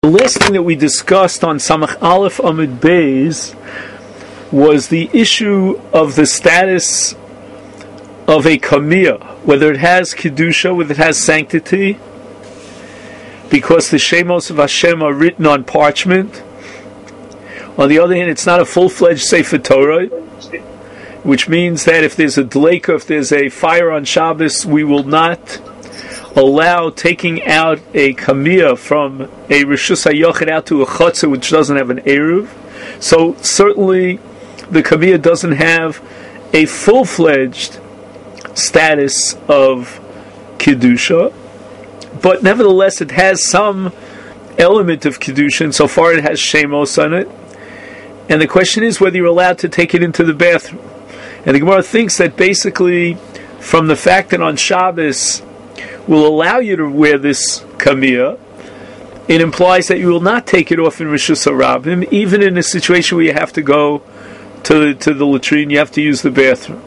The last thing that we discussed on Samach Aleph Amud Beis was the issue of the status of a kamiyah, whether it has kedusha, whether it has sanctity, because the shemos of Hashem are written on parchment. On the other hand, it's not a full-fledged Sefer Torah, which means that if there's a dleika, if there's a fire on Shabbos, we will not allow taking out a kamiyah from a Rishus HaYochid out to a Chatzah which doesn't have an Eruv. So certainly the kamiyah doesn't have a full-fledged status of Kedusha, but nevertheless it has some element of Kedusha, and so far it has Shemos on it. And the question is whether you're allowed to take it into the bathroom. And the Gemara thinks that basically from the fact that on Shabbos will allow you to wear this kamiyah, it implies that you will not take it off in Rishus HaRabim, even in a situation where you have to go to the latrine, you have to use the bathroom.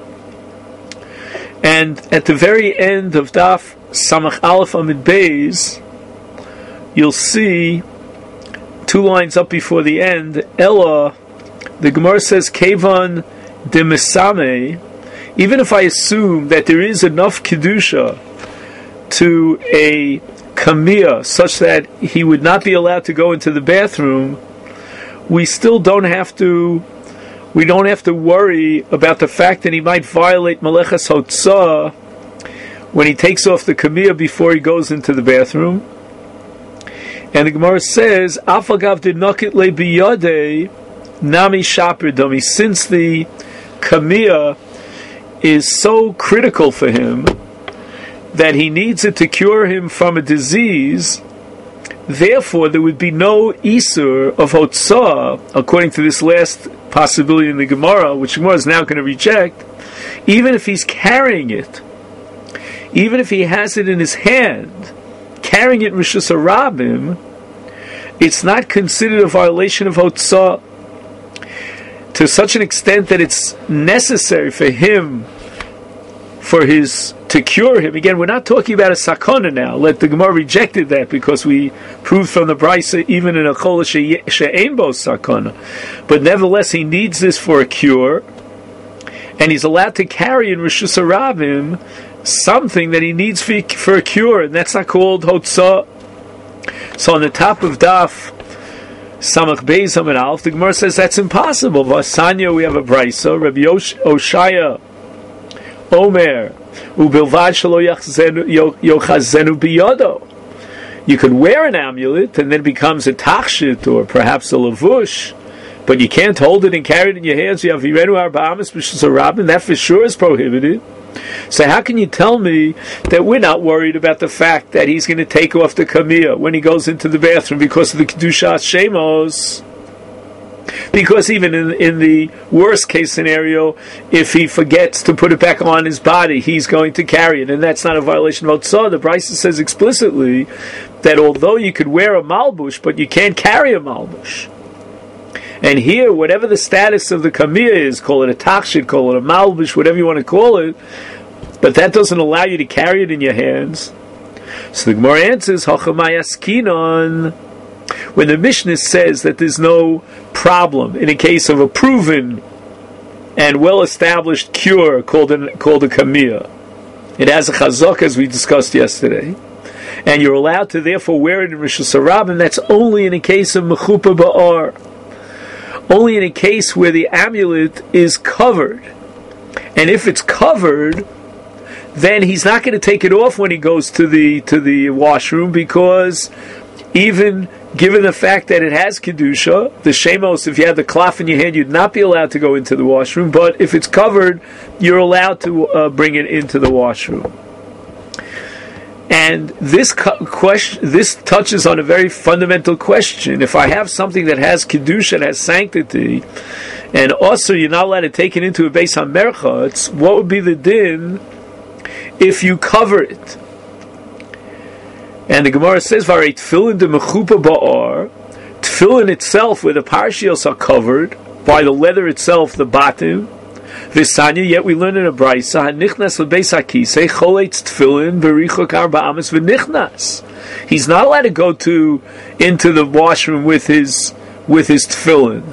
And at the very end of Daf Samach Aleph Amud Beis, you'll see 2 lines up before the end, Ella, the Gemara says, Kevan de Mesame, even if I assume that there is enough Kedusha to a kamiyah such that he would not be allowed to go into the bathroom, we still don't have to worry about the fact that he might violate Melechas Hotzah when he takes off the kamiyah before he goes into the bathroom. And the Gemara says, Afagav did nokit le biyadei nami shaper dami, since the kamiyah is so critical for him that he needs it to cure him from a disease, therefore there would be no Isur of Hotzah, according to this last possibility in the Gemara, which the Gemara is now going to reject, even if he's carrying it, even if he has it in his hand, carrying it in Rishus HaRabim, it's not considered a violation of Hotzah to such an extent that it's necessary for him, to cure him. Again, we're not talking about a sakana now. The Gemara rejected that because we proved from the Brisa even in a chol she'ein bo sakana. But nevertheless, he needs this for a cure, and he's allowed to carry in Rishus HaRabim something that he needs for a cure, and that's not called Hotzah. So on the top of Daf Samach Beis Amud Aleph, the Gemara says that's impossible. Vasanya, we have a Brisa, Rabbi Oshaya Omer, ubilvad shelo yochazenu biyado. You could wear an amulet and then it becomes a tachshit or perhaps a lavush, but you can't hold it and carry it in your hands. You have virenu arba amas b'shus harabim. That for sure is prohibited. So how can you tell me that we're not worried about the fact that he's going to take off the kamiyah when he goes into the bathroom because of the kedushas shemos? Because even in the worst case scenario, if he forgets to put it back on his body, he's going to carry it, and that's not a violation of Hotzah. The Brisa says explicitly that although you could wear a malbush, but you can't carry a malbush. And here, whatever the status of the kamiyah is, call it a tachshit, call it a malbush, whatever you want to call it, but that doesn't allow you to carry it in your hands. So the Gemara answers, Hachamay askinon, when the Mishnah says that there's no problem in a case of a proven and well-established cure called a kamiyah, it has a chazak as we discussed yesterday, and you're allowed to therefore wear it in Rishus HaRabim, that's only in a case of mechupa ba'ar, only in a case where the amulet is covered. And if it's covered, then he's not going to take it off when he goes to the washroom, because even given the fact that it has kedusha, the shemos, if you had the cloth in your hand, you'd not be allowed to go into the washroom. But if it's covered, you're allowed to bring it into the washroom. And this touches on a very fundamental question. If I have something that has kedusha, that has sanctity, and also you're not allowed to take it into a Beis HaMerchatz, what would be the din if you cover it? And the Gemara says, "Varei tefillin de mechupa ba'ar." Tefillin itself, where the parshios are covered by the leather itself, the batim, V'sanya, yet we learn in a braysa, nichnas lebeis hakisei choletz tefillin berichok arba amas v'nichnas. He's not allowed to go into the washroom with his tefillin.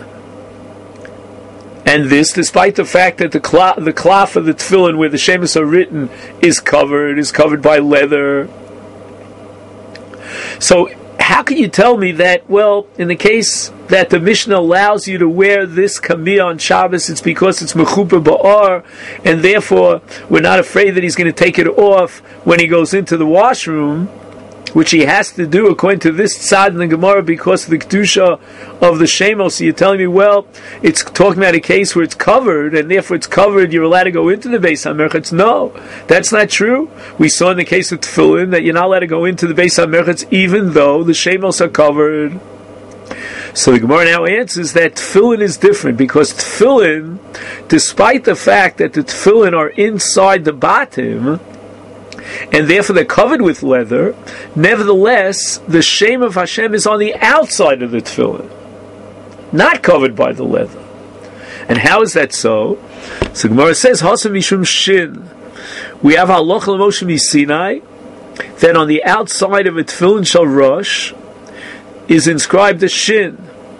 And this, despite the fact that the cloth of the tefillin where the shemus are written is covered by leather. So, how can you tell me that, well, in the case that the Mishnah allows you to wear this kamiyah on Shabbos, it's because it's mechupa ba'ar, and therefore we're not afraid that he's going to take it off when he goes into the washroom, which he has to do according to this tzad in the Gemara because of the kedusha of the shemos. So you're telling me, well, it's talking about a case where it's covered, and therefore it's covered, you're allowed to go into the Beis HaMerchatz. No, that's not true. We saw in the case of tefillin that you're not allowed to go into the Beis HaMerchatz even though the shemos are covered. So the Gemara now answers that tefillin is different, because tefillin, despite the fact that the tefillin are inside the batim, and therefore they're covered with leather, nevertheless, the Shem of Hashem is on the outside of the tefillin, not covered by the leather. And how is that so? So Gemara says, Hasam Mishum Shin. We have Halacha L'Moshe Misinai, that on the outside of a tefillin shel rosh is inscribed a shin.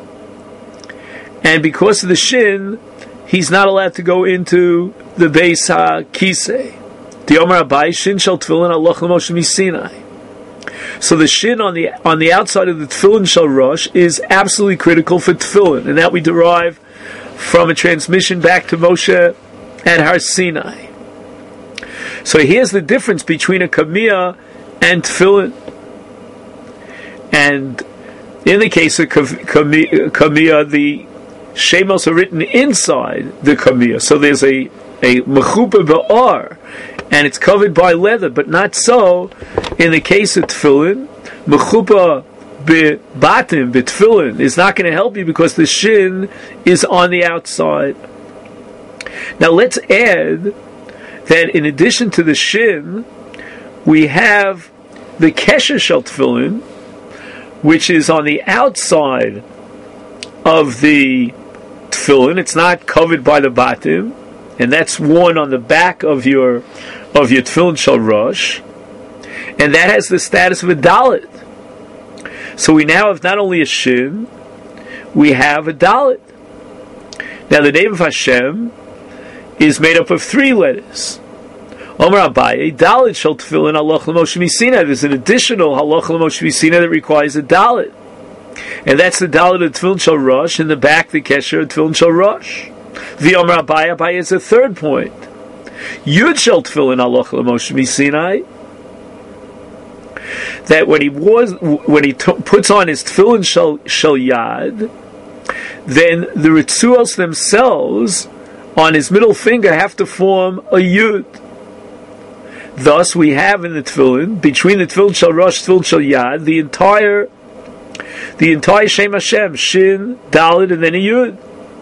And because of the shin, he's not allowed to go into the Beis HaKisei. The Omer Abai, shin shel tefillin Halacha L'Moshe Misinai. So the shin on the outside of the tefillin shel rosh is absolutely critical for tefillin, and that we derive from a transmission back to Moshe at Har Sinai. So here's the difference between a kamiyah and tefillin. And in the case of kamiyah, the shemos are written inside the kamiyah. So there's a mechupa ba'ar, and it's covered by leather, but not so in the case of tefillin. Mechupa be'batim, betefillin, is not going to help you because the shin is on the outside. Now let's add that in addition to the shin, we have the kesher shel tefillin, which is on the outside of the tefillin. It's not covered by the batim, and that's worn on the back of your tefillin shel rosh, and that has the status of a dalit. So we now have not only a shin, we have a dalit. Now the name of Hashem is made up of 3 letters. Omer Abaye, dalit shel tefillin Halacha L'Moshe Misinai. There's an additional Halacha L'Moshe Misinai that requires a dalit, and that's the dalit of tefillin shel rosh, in the back the kesher of tefillin shel rosh. The Omer Abaye is a third point. Yud shel tefillin Halacha L'Moshe Misinai. That when he puts on his tefillin shel yad, then the ritzuos themselves on his middle finger have to form a yud. Thus, we have in the tefillin, between the tefillin shel rosh, tefillin shel yad, the entire Shem Hashem, shin, dalit, and then a yud.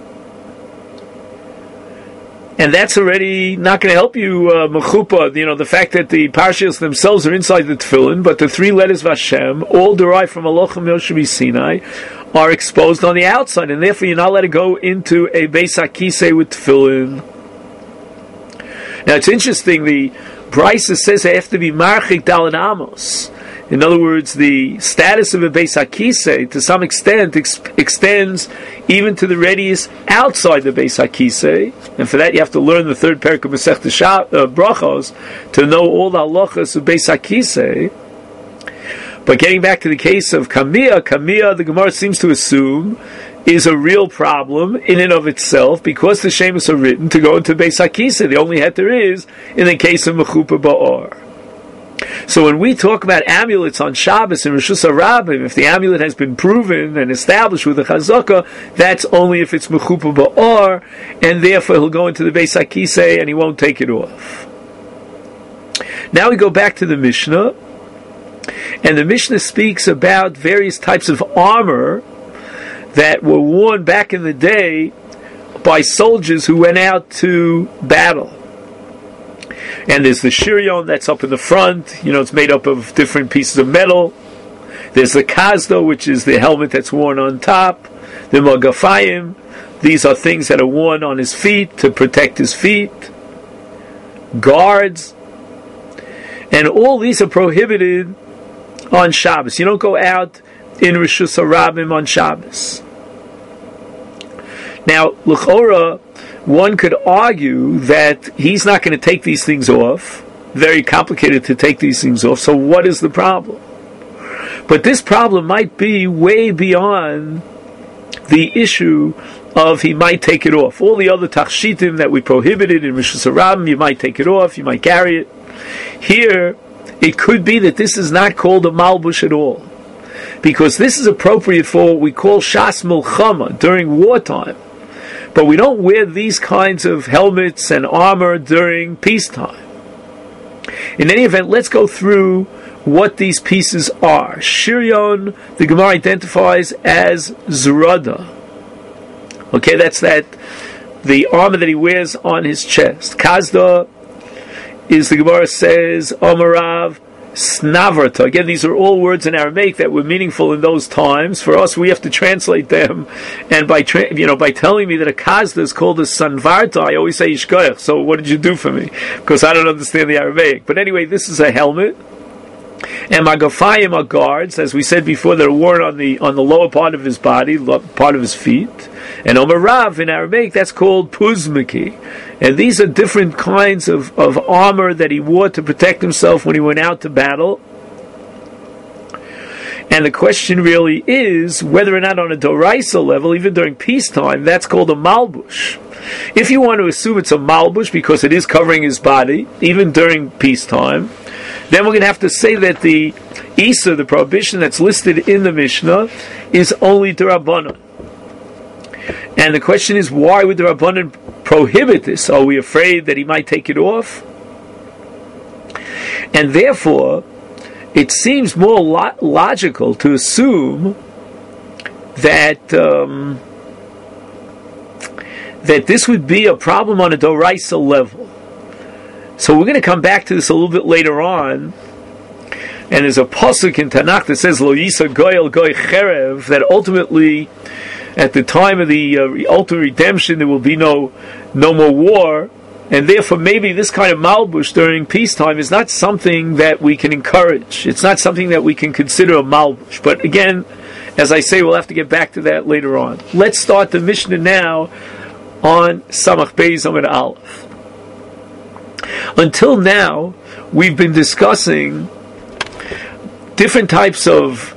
And that's already not going to help you, mechupa. The fact that the parshas themselves are inside the tefillin, but the 3 letters of Hashem, all derived from Halacha L'Moshe Misinai, are exposed on the outside, and therefore you're not allowed to go into a Beis HaKisei with tefillin. Now it's interesting, the Brisa says they have to be marchik dalet amos. In other words, the status of a Beis HaKisei, to some extent, extends even to the radius outside the Beis HaKisei. And for that, you have to learn the 3rd parak of Masechta Brachos to know all the halachas of Beis HaKisei. But getting back to the case of kamiyah, the Gemara seems to assume, is a real problem in and of itself, because the shemus are written to go into Beis HaKisei. The only heter is in the case of mechupa ba'or. So when we talk about amulets on Shabbos and Rishus HaRabim, if the amulet has been proven and established with a chazaka, that's only if it's mechupa ba'or, and therefore he'll go into the Beis HaKisei and he won't take it off. Now we go back to the Mishnah, and the Mishnah speaks about various types of armor that were worn back in the day by soldiers who went out to battle. And there's the shiryon that's up in the front, it's made up of different pieces of metal. There's the kazdo, which is the helmet that's worn on top. The magafayim, These are things that are worn on his feet to protect his feet, guards, and all these are prohibited on Shabbos. You don't go out in Rishus HaRabim on Shabbos. Now, l'chora, one could argue that he's not going to take these things off. Very complicated to take these things off. So what is the problem? But this problem might be way beyond the issue of he might take it off. All the other tachshitim that we prohibited in Rishus HaRabim, you might take it off, you might carry it. Here, it could be that this is not called a malbush at all. Because this is appropriate for what we call shas milchama, during wartime. But we don't wear these kinds of helmets and armor during peacetime. In any event, let's go through what these pieces are. Shiryon, the Gemara identifies as zrada. Okay, that's the armor that he wears on his chest. Kazda is, the Gemara says, Omarav Snavarta. Again, these are all words in Aramaic that were meaningful in those times. For us, we have to translate them. And by telling me that a kazda is called a sanvarta, I always say yishkoyach. So what did you do for me? Because I don't understand the Aramaic. But anyway, this is a helmet. And magafayim are guards, as we said before, that are worn on the lower part of his body, part of his feet. And Omarav in Aramaic, that's called puzmiki. And these are different kinds of armor that he wore to protect himself when he went out to battle. And the question really is whether or not on a doraisa level, even during peacetime, that's called a malbush. If you want to assume it's a malbush because it is covering his body, even during peacetime, then we're going to have to say that the Isa, the prohibition that's listed in the Mishnah, is only D'Rabbanan. And the question is, why would the Rabbanan prohibit this? Are we afraid that he might take it off? And therefore, it seems more logical to assume that that this would be a problem on a doraisa level. So we're going to come back to this a little bit later on. And there's a pasuk in Tanakh that says, Lo yisa goy el goy cherev, that ultimately, at the time of the ultimate redemption, there will be no more war, and therefore maybe this kind of malbush during peacetime is not something that we can encourage. It's not something that we can consider a malbush. But again, as I say, we'll have to get back to that later on. Let's start the Mishnah now on Samach Beis Amud Aleph. Until now, we've been discussing different types of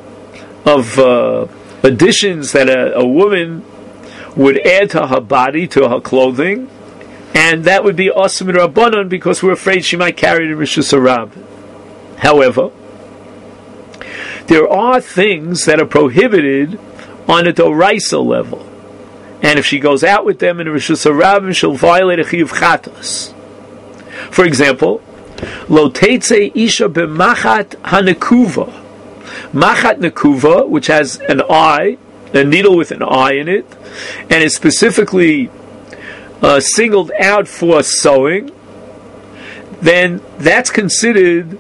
additions that a woman would add to her body, to her clothing, and that would be Asur Rabbanan because we're afraid she might carry it in Rishus HaRabim. However, there are things that are prohibited on a doraisa level, and if she goes out with them in Rishus HaRabim, she'll violate a chiyuv chatas. For example, Lo teitze isha b'machat hanekuva. Machat nekuva, which has an eye, a needle with an eye in it, and is specifically singled out for sewing, then that's considered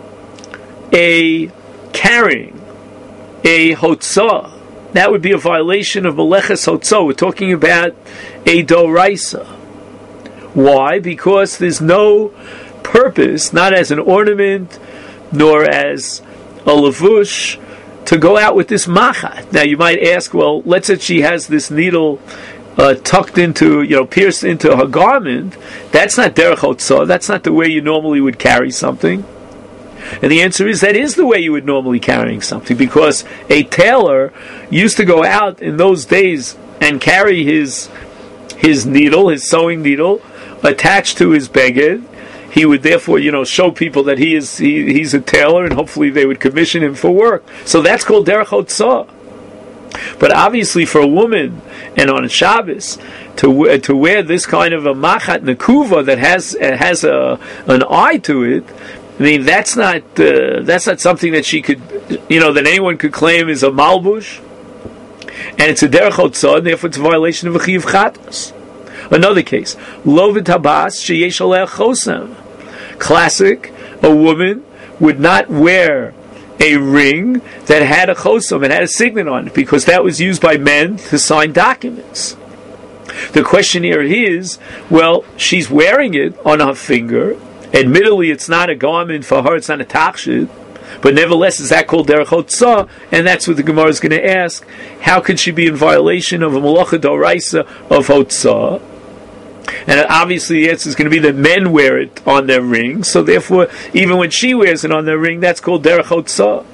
a carrying, a hotzah. That would be a violation of meleches hotzah. We're talking about a doraisa. Why? Because there's no purpose, not as an ornament, nor as a levush, to go out with this machat. Now you might ask, well, let's say she has this needle tucked into, pierced into her garment. That's not derech hotzah. That's not the way you normally would carry something. And the answer is, that is the way you would normally carrying something, because a tailor used to go out in those days and carry his needle, his sewing needle, attached to his beged. He would therefore, show people that he's a tailor, and hopefully they would commission him for work. So that's called derech hotzah. But obviously, for a woman and on Shabbos to wear this kind of a machat nekuva that has an eye to it, I mean that's not something that she could, that anyone could claim is a malbush, and it's a derech hotzah, and therefore it's a violation of a chiyuv chatas. Another case, lo v'tabas sheyesh aleh chosem. Classic, a woman would not wear a ring that had a chosem, it had a signet on it, because that was used by men to sign documents. The question here is, well, she's wearing it on her finger. Admittedly, it's not a garment for her, it's not a tachshit, but nevertheless, is that called derech hotzah? And that's what the Gemara is going to ask. How could she be in violation of a malacha d'oraisa of hotzah? And obviously the answer is going to be that men wear it on their ring, so therefore, even when she wears it on their ring, that's called derech hotzah.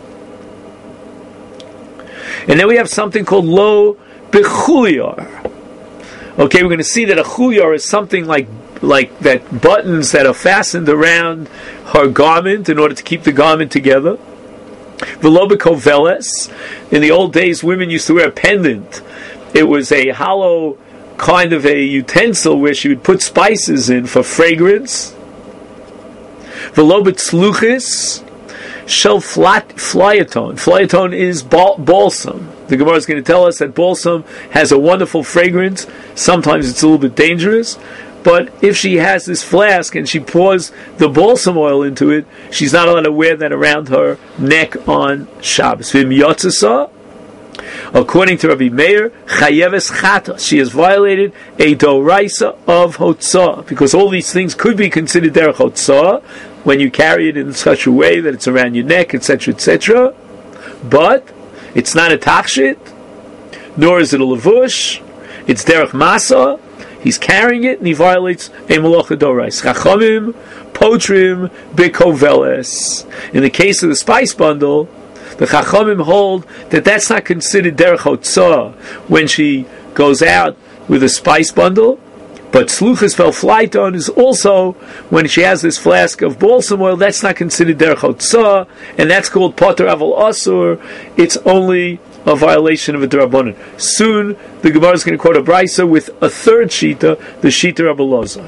And then we have something called lo bechuliyar. Okay, we're going to see that a chulyar is something like that buttons that are fastened around her garment in order to keep the garment together. V'lo b'koveles. In the old days, women used to wear a pendant. It was a hollow kind of a utensil where she would put spices in for fragrance. V'lo b'tzluchis. Shel flayaton. Flayaton is balsam. The Gemara is going to tell us that balsam has a wonderful fragrance. Sometimes it's a little bit dangerous. But if she has this flask and she pours the balsam oil into it, she's not allowed to wear that around her neck on Shabbos. According to Rabbi Meir, chayeves chata, she has violated a doraisa of hotzah, because all these things could be considered derech hotzah when you carry it in such a way that it's around your neck, etc., etc. But it's not a tachshit, nor is it a levush. It's derech masa. He's carrying it and he violates a malacha dorais. Chachamim potrim bikoveles. In the case of the spice bundle, the Chachamim hold that that's not considered derech hotzah when she goes out with a spice bundle, but sluchas fel flyton is also when she has this flask of balsam oil. That's not considered derech hotzah, and that's called poter aval asur. It's only a violation of a drabanan. Soon the Gemara is going to quote a brisa with a third shita, the shita Rabbi Elazar.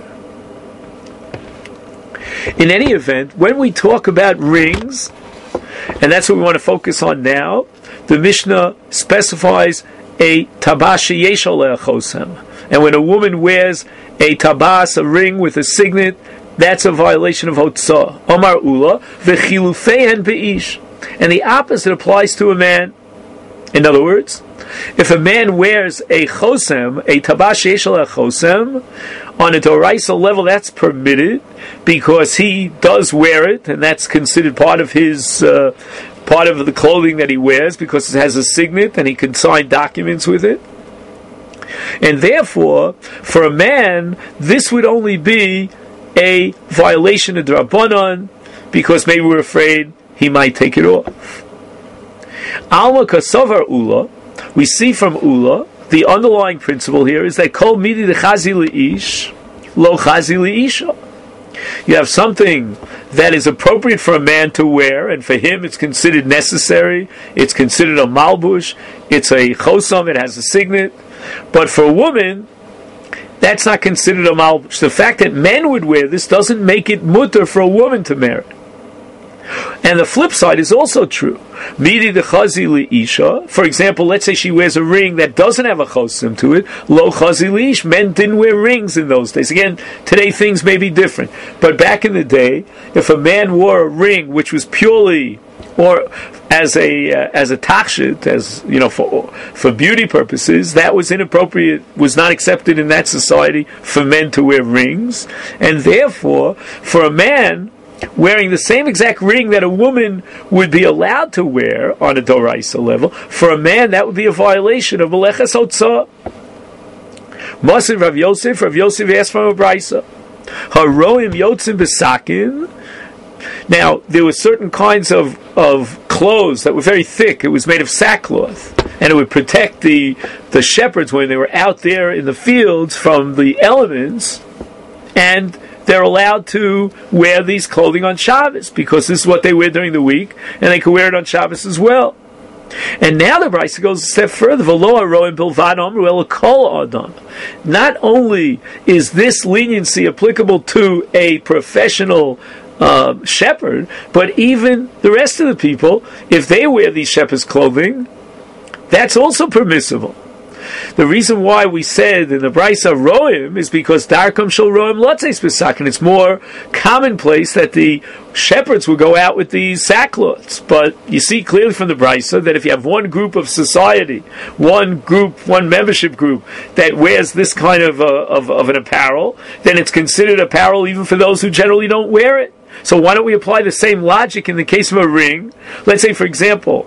In any event, when we talk about rings, and that's what we want to focus on now, the Mishnah specifies a tabas sheyesh aleh chosem. And when a woman wears a tabas, a ring with a signet, that's a violation of hotzah. Omar ula v'chilufeihen beish. And the opposite applies to a man. In other words, if a man wears a chosem, a tabas sheyesh aleh chosem, on a doraisa level, that's permitted because he does wear it, and that's considered part of his part of the clothing that he wears because it has a signet and he can sign documents with it. And therefore, for a man, this would only be a violation of drabanan because maybe we're afraid he might take it off. Alma kasavar ula, we see from ula, the underlying principle here is that kol midi de chazi leish, lo chazi leisha. You have something that is appropriate for a man to wear, and for him it's considered necessary, it's considered a malbush, it's a chosam, it has a signet, but for a woman, that's not considered a malbush. The fact that men would wear this doesn't make it mutter for a woman to wear it. And the flip side is also true. Midi de chazi leisha. For example, let's say she wears a ring that doesn't have a chosim to it. Lo chazi leish. Men didn't wear rings in those days. Again, today things may be different. But back in the day, if a man wore a ring which was purely or as a tachshit, as you know, for beauty purposes, that was inappropriate, was not accepted in that society for men to wear rings, and therefore, for a man wearing the same exact ring that a woman would be allowed to wear on a doraisa level, for a man that would be a violation of meleches hotzah. Masir Rav Yosef asked from a brisa, haroim yotzim besakin. Now, there were certain kinds of clothes that were very thick. It was made of sackcloth, and it would protect the shepherds when they were out there in the fields from the elements, and they're allowed to wear these clothing on Shabbos because this is what they wear during the week, and they can wear it on Shabbos as well. And now the Brisa goes a step further. Not only is this leniency applicable to a professional shepherd, but even the rest of the people, if they wear these shepherd's clothing, that's also permissible. The reason why we said in the Brisa Roim is because Darkam Shel Roim Lotzeis B'Sakin. It's more commonplace that the shepherds would go out with these sackcloths. But you see clearly from the Brisa that if you have one group of society, one membership group that wears this kind of an apparel, then it's considered apparel even for those who generally don't wear it. So why don't we apply the same logic in the case of a ring? Let's say, for example,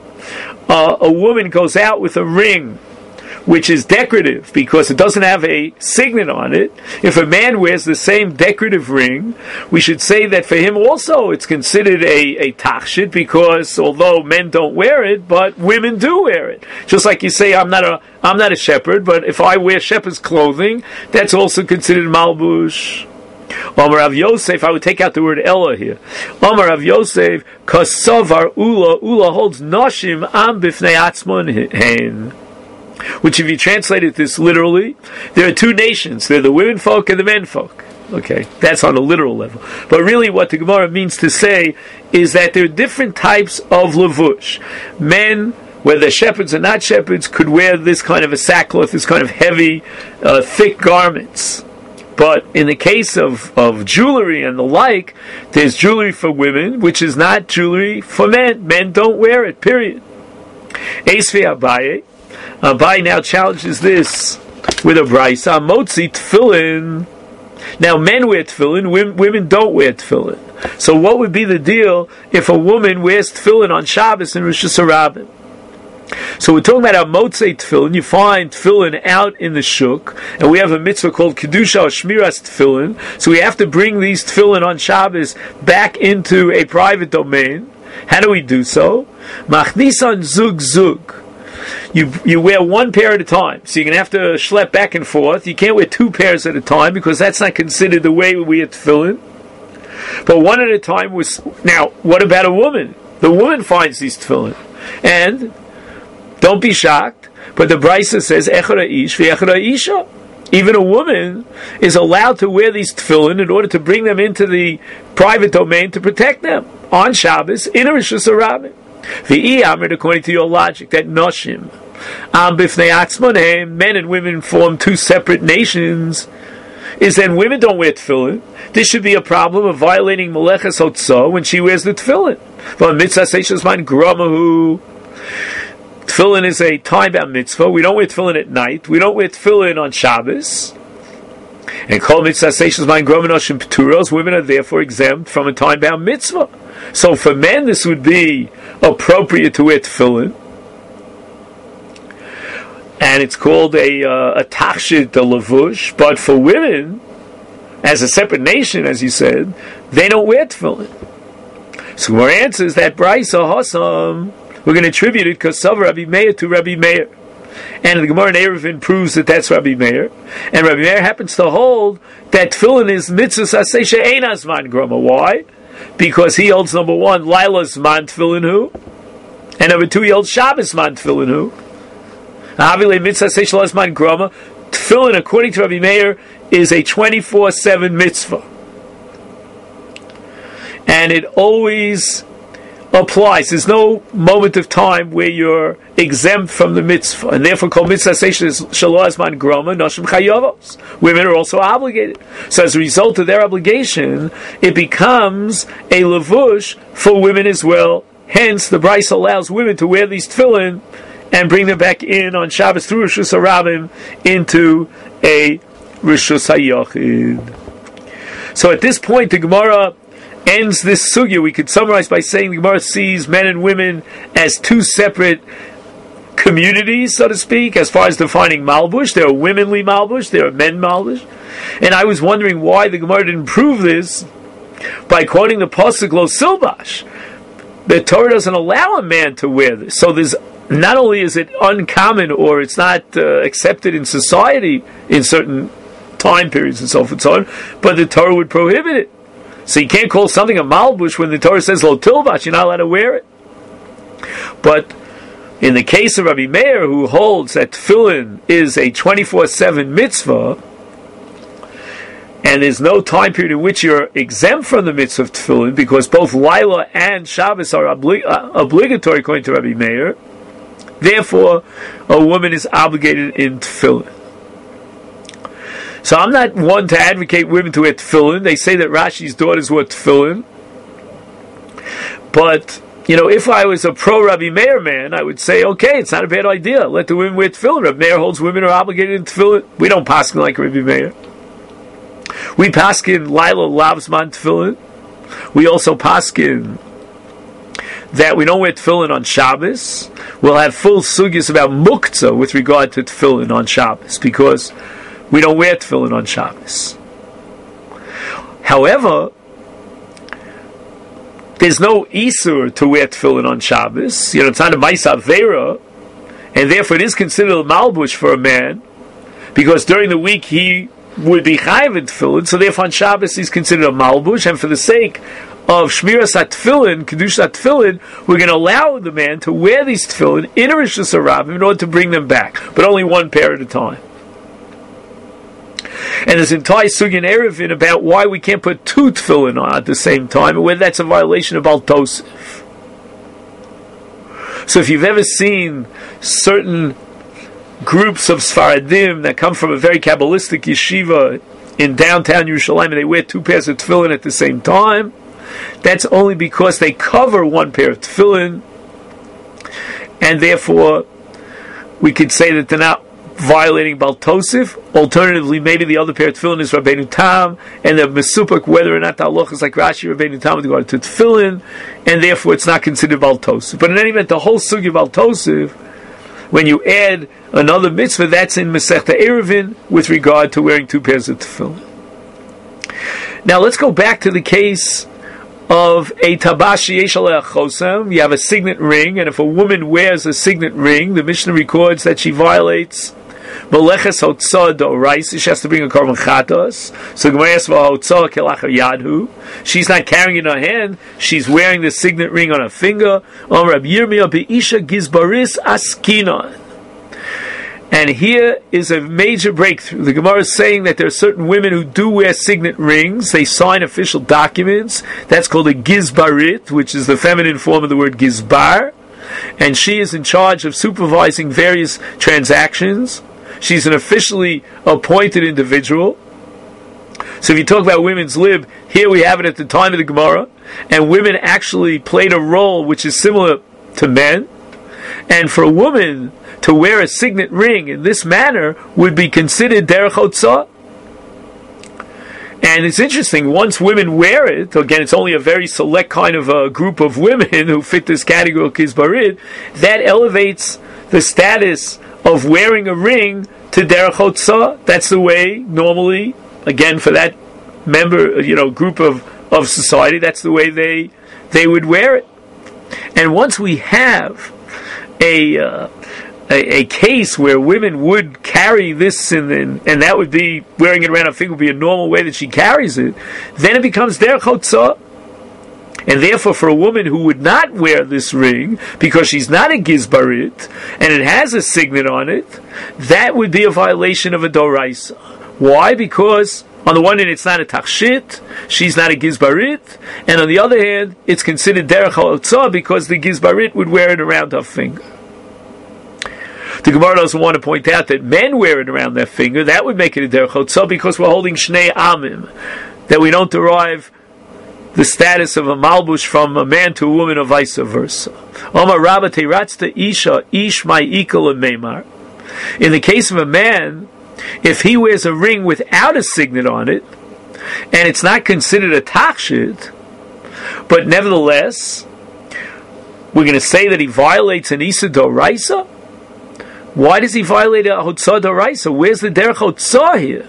a woman goes out with a ring which is decorative because it doesn't have a signet on it. If a man wears the same decorative ring, we should say that for him also it's considered a tachshit, because although men don't wear it, but women do wear it. Just like you say, I'm not a shepherd, but if I wear shepherd's clothing, that's also considered malbush. Omar Rav Yosef, I would take out the word Ella here. Omar Rav Yosef, Kasavar Ula holds Noshim Am Bifnei Atzmon Hein. Which, if you translate this literally, there are two nations. They're the women folk and the men folk. Okay, that's on a literal level. But really what the Gemara means to say is that there are different types of levush. Men, whether shepherds or not shepherds, could wear this kind of a sackcloth, this kind of heavy, thick garments. But in the case of jewelry and the like, there's jewelry for women, which is not jewelry for men. Men don't wear it, period. Esvei Abaye. Abaye now challenges this with a brisa. Motzi tefillin. Now men wear tefillin, women don't wear tefillin. So what would be the deal if a woman wears tefillin on Shabbos and Rosh Hashanah? So we're talking about our motzei tefillin. You find tefillin out in the shuk, and we have a mitzvah called kedusha or shmiras tefillin. So we have to bring these tefillin on Shabbos back into a private domain. How do we do so? Machnisan zug zug. You wear one pair at a time, so you're going to have to schlep back and forth. You can't wear two pairs at a time because that's not considered the way we wear tefillin. But one at a time was. Now, what about a woman? The woman finds these tefillin, and don't be shocked, but the Brisa says echad ha'ish v'echad ha'isha. Even a woman is allowed to wear these tefillin in order to bring them into the private domain to protect them on Shabbos in a Rosh Hashanah. V'i amrid, according to your logic, that noshim am bifnei atzmoneim, men and women form two separate nations, is then women don't wear tefillin. This should be a problem of violating meleches hotzah when she wears the tefillin. But mitzvah seishes man gramahu. Tefillin is a time-bound mitzvah. We don't wear tefillin at night. We don't wear tefillin on Shabbos. And kol mitzvah seishes man gramahu noshim pturos. Women are therefore exempt from a time-bound mitzvah. So for men, this would be appropriate to wear tefillin, and it's called a tachshit, a lavush. But for women, as a separate nation, as you said, they don't wear tefillin. So our answer is that brisa hasam. We're going to attribute it because of Rabbi Meir to Rabbi Meir, and the Gemara in Eruvin proves that that's Rabbi Meir, and Rabbi Meir happens to hold that tefillin is mitzvah aseh she'ein azman grama. Why? Because he holds, number one, Lila's man tefillin hu, and number two, he holds Shabbos man tefillin hu. Avile mitzvah seish man grama. Tefillin, according to Rabbi Meir, is a 24/7 mitzvah, and it always applies. There's no moment of time where you're exempt from the mitzvah, and therefore kol mitzvah shelo man grama noshim chayavos. Women are also obligated. So as a result of their obligation, it becomes a levush for women as well. Hence, the Brisa allows women to wear these tefillin and bring them back in on Shabbos through Rosh Hashanah into a Rosh Hashanah. So at this point, the Gemara ends this sugya. We could summarize by saying the Gemara sees men and women as two separate communities, so to speak, as far as defining malbush. There are womenly malbush, there are men malbush. And I was wondering why the Gemara didn't prove this by quoting the pasuk Lo Silbash. The Torah doesn't allow a man to wear this. So there's not only is it uncommon or it's not accepted in society in certain time periods and so forth and so on, but the Torah would prohibit it. So you can't call something a malbush when the Torah says Lo Tilbash, you're not allowed to wear it. But in the case of Rabbi Meir, who holds that tefillin is a 24/7 mitzvah, and there's no time period in which you're exempt from the mitzvah of tefillin, because both Laila and Shabbos are obligatory according to Rabbi Meir, Therefore, a woman is obligated in tefillin. So I'm not one to advocate women to wear tefillin. They say that Rashi's daughters wore tefillin. But, if I was a pro-Rabbi Meir man, I would say, okay, it's not a bad idea. Let the women wear tefillin. Rabbi Meir holds women are obligated in tefillin. We don't paskin like Rabbi Meir. We paskin Laila Lavzman tefillin. We also paskin that we don't wear tefillin on Shabbos. We'll have full sugyas about muktzah with regard to tefillin on Shabbos, because we don't wear tefillin on Shabbos. However, there's no isur to wear tefillin on Shabbos. It's not a ma'isa avera, and therefore it is considered a malbush for a man, because during the week he would be chayiv in tefillin, so therefore on Shabbos he's considered a malbush, and for the sake of shmiras tefillin, kedusha tefillin, we're going to allow the man to wear these tefillin in a rishus harabim in order to bring them back, but only one pair at a time. And there's entire sugya in Erevin about why we can't put two tefillin on at the same time, and whether that's a violation of Baal Tosef. So if you've ever seen certain groups of Sfaradim that come from a very Kabbalistic yeshiva in downtown Yerushalayim, and they wear two pairs of tefillin at the same time, that's only because they cover one pair of tefillin, and therefore we could say that they're not violating Baal Tosef. Alternatively, maybe the other pair of tefillin is Rabbeinu Tam, and they're mesupik whether or not the halacha is like Rashi Rabbeinu Tam with regard to tefillin, and therefore it's not considered Baal Tosef. But in any event, the whole sugya of Baal Tosef, when you add another mitzvah, that's in Masechta Erevin with regard to wearing two pairs of tefillin. Now let's go back to the case of a tabashi yesh aleh chosam. You have a signet ring, and if a woman wears a signet ring, the Mishnah records that she violates Meleches Hotzah D'Oraisa. She has to bring a korban chatos. So Gemara asks Hotzah Kelachar Yadhu. She's not carrying it in her hand; she's wearing the signet ring on her finger. On Rabbi Yirmiyah Be'isha Gizbaris Askinon. And here is a major breakthrough. The Gemara is saying that there are certain women who do wear signet rings. They sign official documents. That's called a gizbarit, which is the feminine form of the word gizbar. And she is in charge of supervising various transactions. She's an officially appointed individual. So if you talk about women's lib, here we have it at the time of the Gemara. And women actually played a role which is similar to men. And for a woman to wear a signet ring in this manner would be considered derech hotzah. And it's interesting, once women wear it, again, it's only a very select kind of a group of women who fit this category of kizbarid, that elevates the status of wearing a ring to derech hotzah. That's the way, normally, again, for that member, group of society, that's the way they would wear it. And once we have a case where women would carry this and that would be, wearing it around her finger would be a normal way that she carries it, then it becomes derech hotzah. And therefore for a woman who would not wear this ring, because she's not a gizbarit, and it has a signet on it, that would be a violation of a doraisa. Why? Because on the one hand it's not a tachshit, she's not a gizbarit, and on the other hand it's considered derech hotzah because the gizbarit would wear it around her finger. The Gemara doesn't want to point out that men wear it around their finger. That would make it a derech hotzah because we're holding shnei amim, that we don't derive the status of a malbush from a man to a woman or vice versa. Omar Rabba teratzta isha ish ma'ikal meimar. In the case of a man, if he wears a ring without a signet on it, and it's not considered a tachshit, but nevertheless, we're going to say that he violates an Issa Doraisa? Why does he violate a Hotzah Doraisa? Where's the Derech Hotzah here?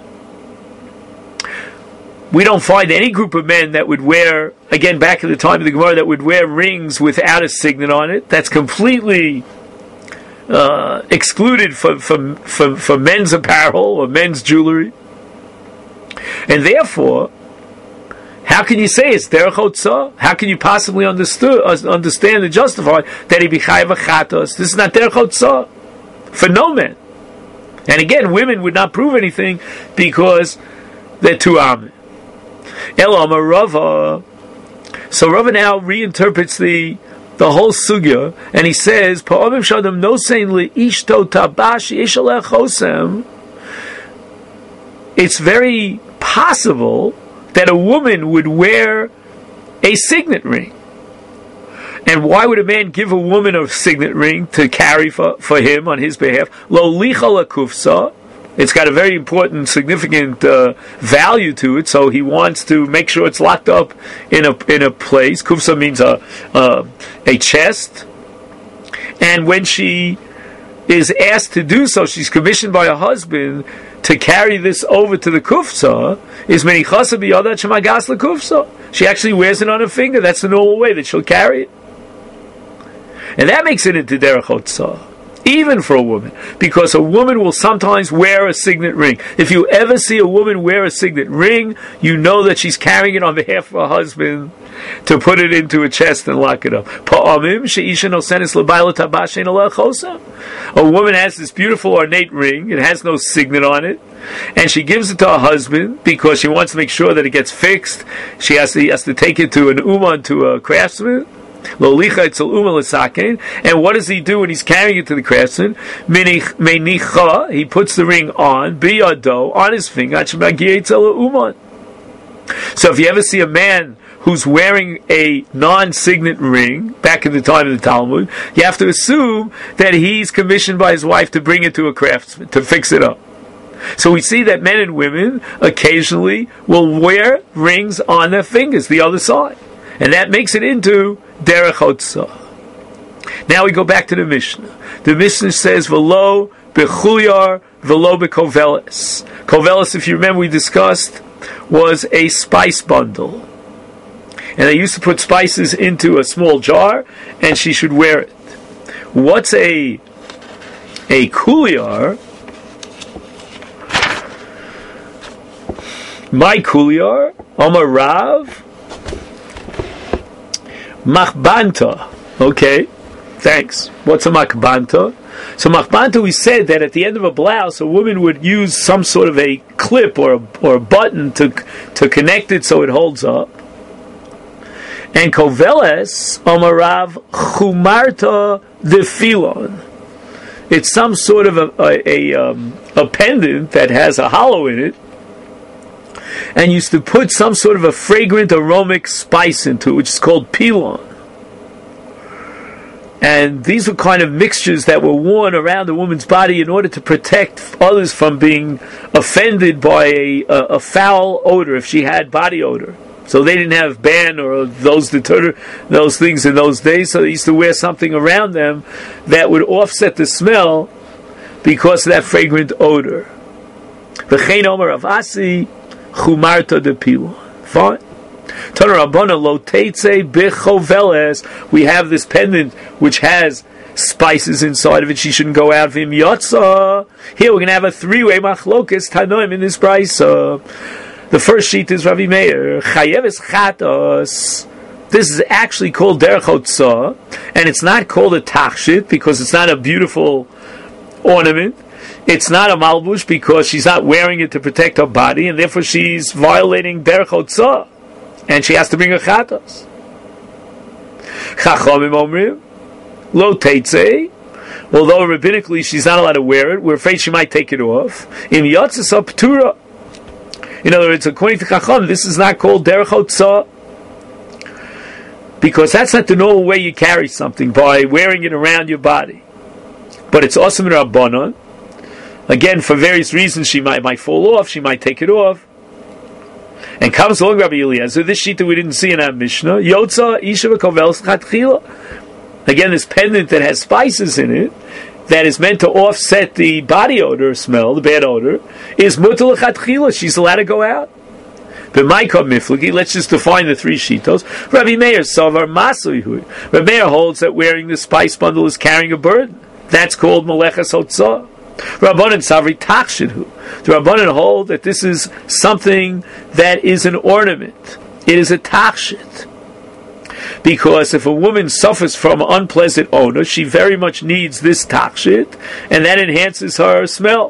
We don't find any group of men that would wear, again back at the time of the Gemara, that would wear rings without a signet on it. That's completely excluded from men's apparel or men's jewelry. And therefore, how can you say it's derech hotzah? How can you possibly understand and justify that he be chayav chatos? This is not derech hotzah for no men. And again, women would not prove anything because they're too amin. Elam Rava. So Rava now reinterprets the the whole sugya, and he says, "Pa'amim shadam no sein leishto tabash yishalech chosem." It's very possible that a woman would wear a signet ring. And why would a man give a woman a signet ring to carry for him on his behalf? Lo licha la kufsa. It's got a very important, significant value to it. So he wants to make sure it's locked up in a place. Kufsa means a chest. And when she is asked to do so, she's commissioned by her husband to carry this over to the kufsa. Is menichasa biyadat shemagas la kufsa. She actually wears it on her finger. That's the normal way that she'll carry it. And that makes it into derech hotzah, even for a woman, because a woman will sometimes wear a signet ring. If you ever see a woman wear a signet ring, you know that she's carrying it on behalf of her husband to put it into a chest and lock it up. A woman has this beautiful ornate ring, it has no signet on it, and she gives it to her husband because she wants to make sure that it gets fixed. He has to take it to an uman, to a craftsman. And what does he do when he's carrying it to the craftsman? He puts the ring on biyado, on his finger. So if you ever see a man who's wearing a non-signet ring, back in the time of the Talmud, you have to assume that he's commissioned by his wife to bring it to a craftsman, to fix it up. So we see that men and women occasionally will wear rings on their fingers, the other side. And that makes it into derech hotzah. Now we go back to the Mishnah. The Mishnah says, "V'lo bechuyar, v'lo bekoveles." Koveles, if you remember, we discussed, was a spice bundle. And they used to put spices into a small jar, and she should wear it. What's a kuliar? My kuliar, Amar Rav, machbanta. Okay, thanks. What's a machbanta? So machbanta, we said that at the end of a blouse, a woman would use some sort of a clip or a button to connect it so it holds up. And koveles, omarav chumarta defilon. It's some sort of a pendant that has a hollow in it, and used to put some sort of a fragrant aromatic spice into it, which is called pilon. And these were kind of mixtures that were worn around a woman's body in order to protect others from being offended by a foul odor if she had body odor. So they didn't have ban or those things in those days, so they used to wear something around them that would offset the smell because of that fragrant odor. V'chein omer Rav Asi, chumarta de pilon. Fine. We have this pendant which has spices inside of it. She shouldn't go out. Here we're going to have a three-way machlokas tanoim in this brisa. The first sheet is Ravi Meir. Chayeves chatos. This is actually called derech hotzah, and it's not called a tachshit because it's not a beautiful ornament. It's not a malbush because she's not wearing it to protect her body, and therefore she's violating derech hotzah, and she has to bring a chatos. Chachamim omrim lo teitzei. Although rabbinically she's not allowed to wear it, we're afraid she might take it off. Im yatzis p'tura. In other words, according to Chacham, this is not called derech hotzah because that's not the normal way you carry something, by wearing it around your body. But it's awesome in Rabbanon. Again, for various reasons, she might fall off, she might take it off. And comes along Rabbi Eliezer, this sheet that we didn't see in our Mishnah, Yotza Isha v'koveles chatchila. Again, this pendant that has spices in it, that is meant to offset the body odor smell, the bad odor, is mutal chatchila. She's allowed to go out. But Maikah Miflagi, let's just define the three shitos. Rabbi Meir Savar Masuihu. Rabbi Meir holds that wearing the spice bundle is carrying a burden. That's called Meleches Hotzah. Rabbanan Savri Tachshidhu. The Rabbanan hold that this is something that is an ornament. It is a tachshit. Because if a woman suffers from unpleasant odor, she very much needs this tachshit, and that enhances her smell.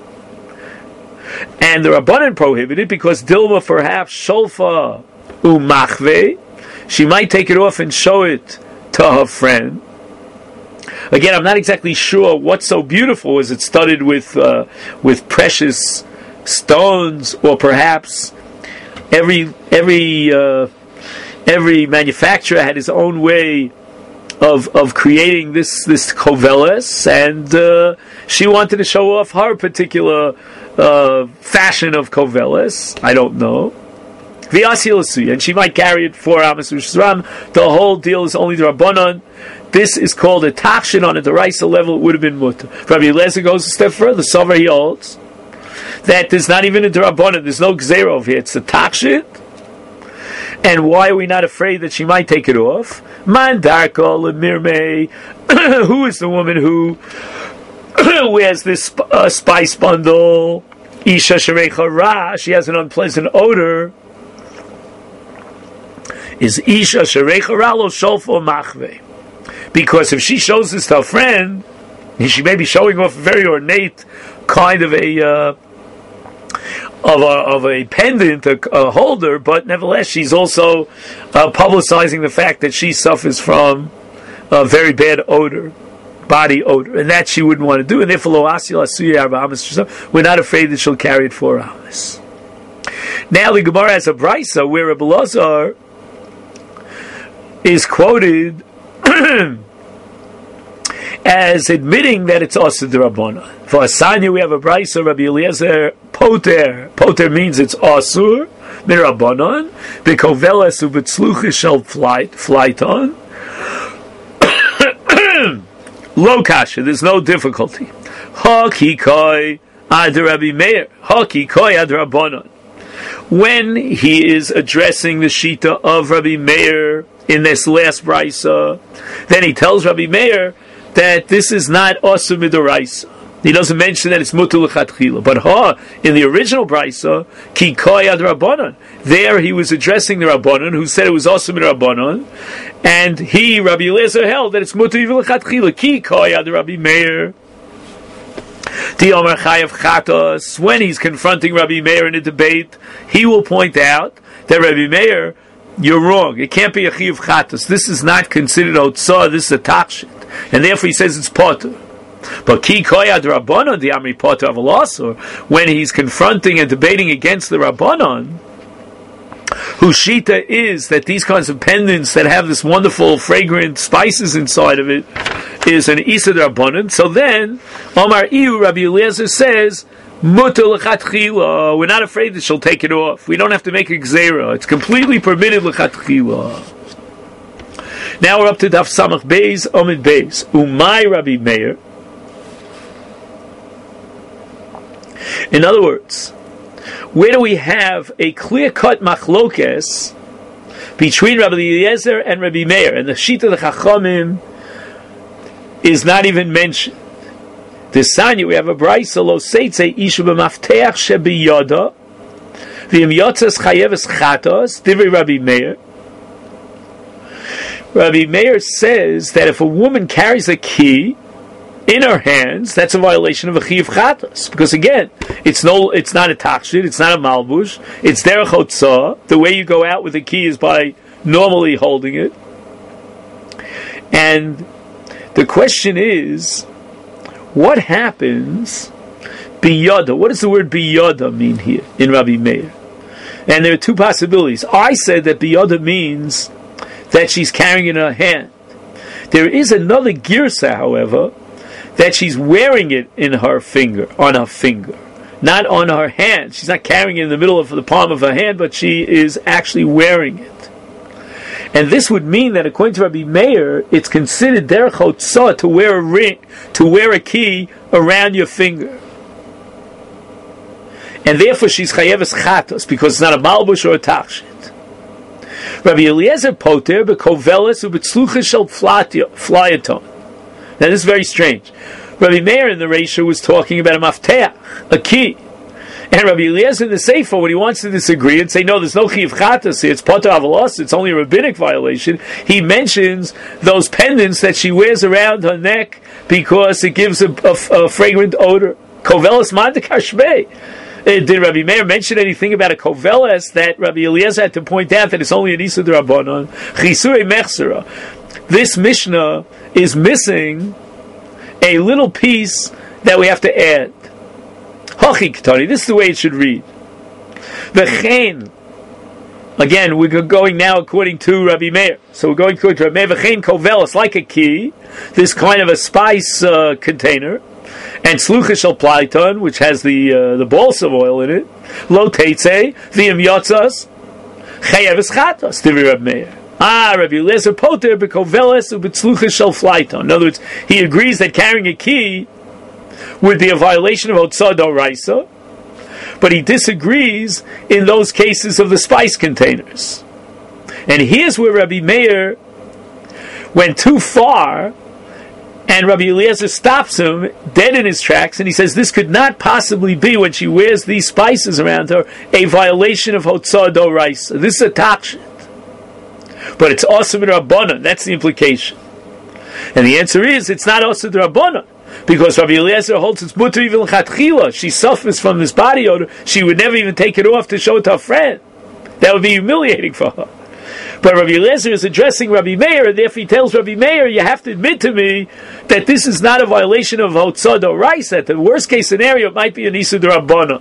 And the Rabbanan prohibited because Dilma perhaps sholfa umachve, she might take it off and show it to her friend. Again, I'm not exactly sure what's so beautiful. Is it studded with precious stones, or perhaps every manufacturer had his own way of creating this koveles, and she wanted to show off her particular fashion of koveles. I don't know. And she might carry it 4 amas u'shram. The whole deal is only the Rabbanon. This is called a takshin. On a deraisa level, it would have been mutter. Rabbi Eliezer goes a step further. Sover he holds that there's not even a Rabbanon. There's no gzera over here. It's a takshin. And why are we not afraid that she might take it off? Man darko lemirmei. Who is the woman who wears this spice bundle? Isha sherecha ra. She has an unpleasant odor. Is Isha sherecha ra lo sholfo machve? Because if she shows this to her friend, she may be showing off a very ornate kind of a pendant, a holder, but nevertheless she's also publicizing the fact that she suffers from a very bad odor, body odor, and that she wouldn't want to do. And therefore, we're not afraid that she'll carry it 4 hours. Now the Gemara has a brisa where Rebbe Lazar is quoted as admitting that it's also the Rabbanon. For Asanya, we have a brisa, Rabbi Eliezer poter. Poter means it's asur the Rabbanon. Bekoveles ubetzluchish shall flight on. Lo kasha, there's no difficulty. Haki koi ad Rabbi Meir. Haki koi ad Rabbanon. When he is addressing the shita of Rabbi Meir in this last brisa, then he tells Rabbi Meir that this is not asur midoraisa. He doesn't mention that it's mutar l'chatchila. But in the original brisa, ki koi ad Rabbanon, there he was addressing the Rabbanon who said it was asur midorabanan, and he, Rabbi Eliezer, held that it's mutar l'chatchila, ki koi ad Rabbi Meir. The Omer Chayav Chatos, when he's confronting Rabbi Meir in a debate, he will point out that Rabbi Meir, you're wrong. It can't be a Chayav Chatos. This is not considered Otzah, this is a Takshit. And therefore he says it's Potter. But Ki Koyad Rabbanon, the Amri Potter of Alasur, when he's confronting and debating against the Rabbanon, whose shita is that these kinds of pendants that have this wonderful fragrant spices inside of it is an Isa Rabbanon. So then Omar Iu Rabbi Eliezer says Mutar l'chatchila. We're not afraid that she'll take it off. We don't have to make a gzera. It's completely permitted l'chatchila. Now we're up to Daf Samach Beis Omid Beis Umay Rabbi Meir. In other words, where do we have a clear-cut machlokes between Rabbi Eliezer and Rabbi Meir, and the Shita of the Chachamim is not even mentioned? The Sanya, we have a brayso lo seitze ishu b'mafteach shebiyada v'im yotzes chayeves chatos divrei Rabbi Meir. Rabbi Meir says that if a woman carries a key in her hands, that's a violation of a chiyuv chatos. Because again, it's not a takshid, it's not a malbush, it's derech hotzah. The way you go out with a key is by normally holding it. And the question is, what happens biyada? What does the word biyada mean here in Rabbi Meir? And there are two possibilities. I said that biyada means that she's carrying it in her hand. There is another girsa, however, that she's wearing it in her finger, on her finger, not on her hand. She's not carrying it in the middle of the palm of her hand, but she is actually wearing it. And this would mean that according to Rabbi Meir, it's considered derech hotzah to wear a ring, to wear a key around your finger. And therefore she's chayeves chatos, because it's not a malbush or a tachshit. Rabbi Eliezer poter bekoveles ubetzlucha shel flayaton. Now this is very strange. Rabbi Meir in the Reisha was talking about a mafteach, a key. And Rabbi Eliezer in the Sefer, when he wants to disagree and say, no, there's no chiyuv chatas here, it's poter avalos, it's only a rabbinic violation, he mentions those pendants that she wears around her neck because it gives a fragrant odor. Koveles mandikar shmei. Did Rabbi Meir mention anything about a koveles that Rabbi Eliezer had to point out that it's only an Issa D'Rabbanan? Chisurei mechsera. this Mishnah is missing a little piece that we have to add. Hachi Ketani, this is the way it should read. V'chein, again, we're going now according to Rabbi Meir. So we're going according to Rabbi Meir. V'chein kovelos, like a key, this kind of a spice container, and slucha shel plaiton, which has the balsam oil in it. Lo teitze v'im yotzas chayev eschatos. Divrei Rabbi Meir. Rabbi Eliezer poter bekoveles u'betzlucha shel plaiton. In other words, he agrees that carrying a key would be a violation of Hotzah D'Oraisa, but he disagrees in those cases of the spice containers. And here's where Rabbi Meir went too far, and Rabbi Eliezer stops him dead in his tracks, and he says this could not possibly be, when she wears these spices around her, a violation of Hotzah D'Oraisa. This is a takshit. But it's Osir D'Rabbanan. That's the implication. And the answer is, it's not Osir D'Rabbanan. Because Rabbi Eliezer holds it's mutter even l'chatchila. She suffers from this body odor. She would never even take it off to show it to a friend. That would be humiliating for her. But Rabbi Eliezer is addressing Rabbi Meir, and therefore he tells Rabbi Meir, you have to admit to me that this is not a violation of Hotzah D'Oraisa. That the worst case scenario might be an Isur D'Rabbanan.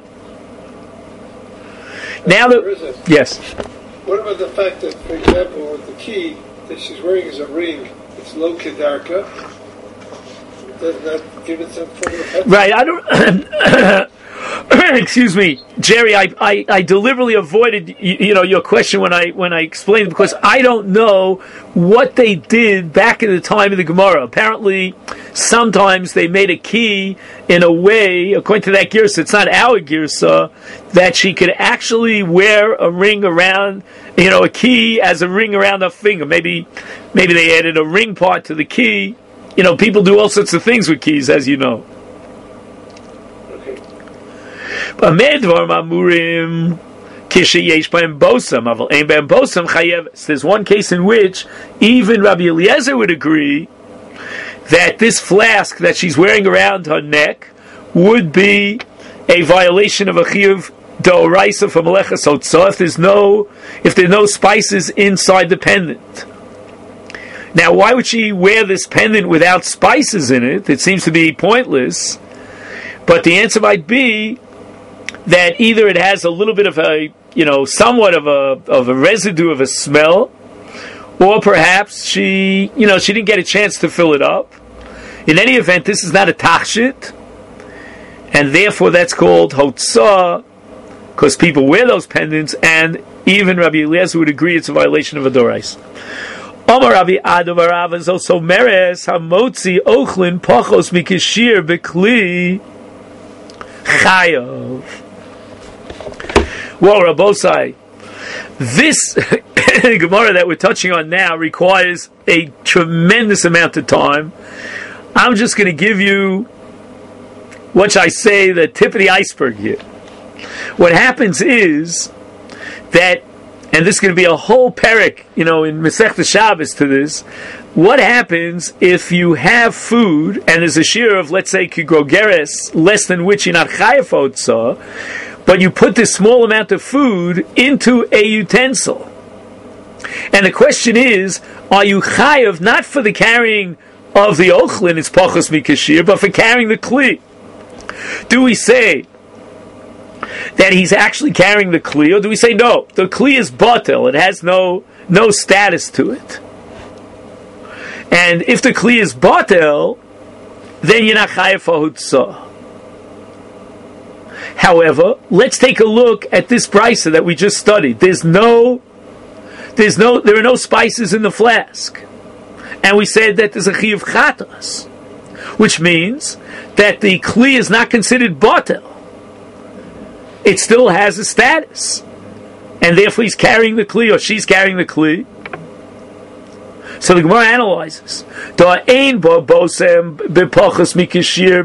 Now, yes. What about the fact that, for example, the key that she's wearing is a ring, it's lo kedarka? Does that give it some form of... Right, I don't... Excuse me, Jerry. I deliberately avoided your question when I explained it, because I don't know what they did back in the time of the Gemara. Apparently, sometimes they made a key in a way, according to that girsa, it's not our girsa, that she could actually wear a ring around, a key as a ring around her finger. Maybe they added a ring part to the key. People do all sorts of things with keys, as you know. There's one case in which even Rabbi Eliezer would agree that this flask that she's wearing around her neck would be a violation of a chiyuv d'oraisa for meleches hotzah if there are no spices inside the pendant. Now, why would she wear this pendant without spices in it? It seems to be pointless. But the answer might be that either it has a little bit of a, somewhat of a residue of a smell, or perhaps she didn't get a chance to fill it up. In any event, this is not a tachshit, and therefore that's called hotzah, because people wear those pendants, and even Rabbi Eliezer would agree it's a violation of a dorais. Omar Rabbi Adav Rav is also meres hamotzi ochlin pachos mikishir bekli chayav. Well, Rabbosai, this Gemara that we're touching on now requires a tremendous amount of time. I'm just going to give you, what I say, the tip of the iceberg here. What happens is that, and this is going to be a whole perek, in Masechta Shabbos to this. What happens if you have food and there's a shear of, let's say, kigrogeres, less than which you're not chayav hotzah, but you put this small amount of food into a utensil. And the question is, are you chayav not for the carrying of the ochlin, it's pachos mikashir, but for carrying the kli? Do we say that he's actually carrying the kli, or do we say no, the kli is batel, it has no status to it? And if the kli is batel, then you're not chayav for hutzah. However, let's take a look at this brisa that we just studied. There are no spices in the flask. And we said that there's a chiyuv chatas, which means that the kli is not considered batel. It still has a status. And therefore he's carrying the kli, or she's carrying the kli. So the Gemara analyzes. Da'ain bo bosem bepachas mikishir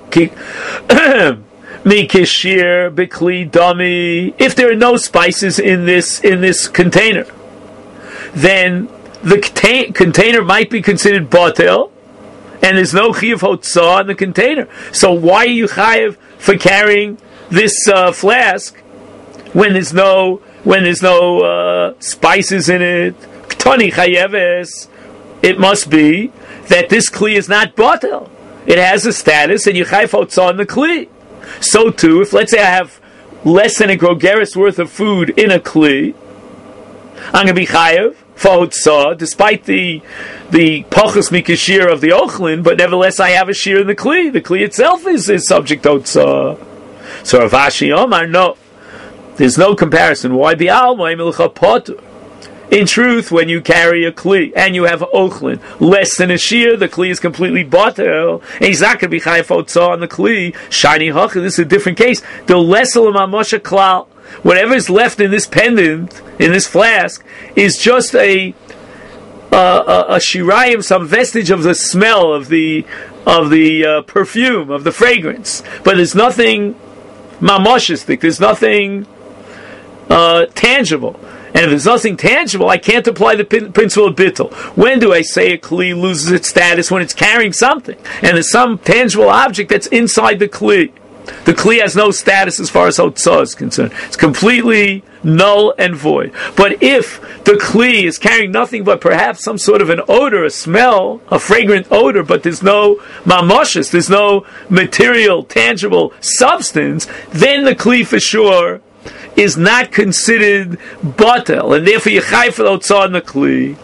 mikishir b'kli dami. If there are no spices in this container, then the container might be considered batel, and there's no chiyuv hotzah in the container. So why are you chayav for carrying this flask when there's no spices in it? Ktani chayeves. it must be that this kli is not batel. It has a status, and you chayv hotzah on the kli. So too, if let's say I have less than a grogeris worth of food in a kli, I'm going to be chayev for hotzah, despite the pachas mikashir of the ochlin, but nevertheless I have a shear in the kli. The kli itself is subject to hotzah. So Rav Ashi Omar, no, there's no comparison. Why be almay milcha potur? In truth, when you carry a kli and you have ochlin less than a shear, the kli is completely batel, and he's not going to be chayav hotzah on the kli. Shiny hachah. This is a different case. The lesel mamosha klal. Whatever is left in this pendant, in this flask, is just a shirayim, some vestige of the smell of the perfume, of the fragrance. But there's nothing mamoshistic. There's nothing tangible. And if there's nothing tangible, I can't apply the principle of bittul. When do I say a kli loses its status? When it's carrying something, and there's some tangible object that's inside the kli. The kli has no status as far as hotzah is concerned. It's completely null and void. But if the kli is carrying nothing but perhaps some sort of an odor, a smell, a fragrant odor, but there's no mamoshes, there's no material, tangible substance, then the kli for sure is not considered batel, and therefore you chayv for hotzah on the kli.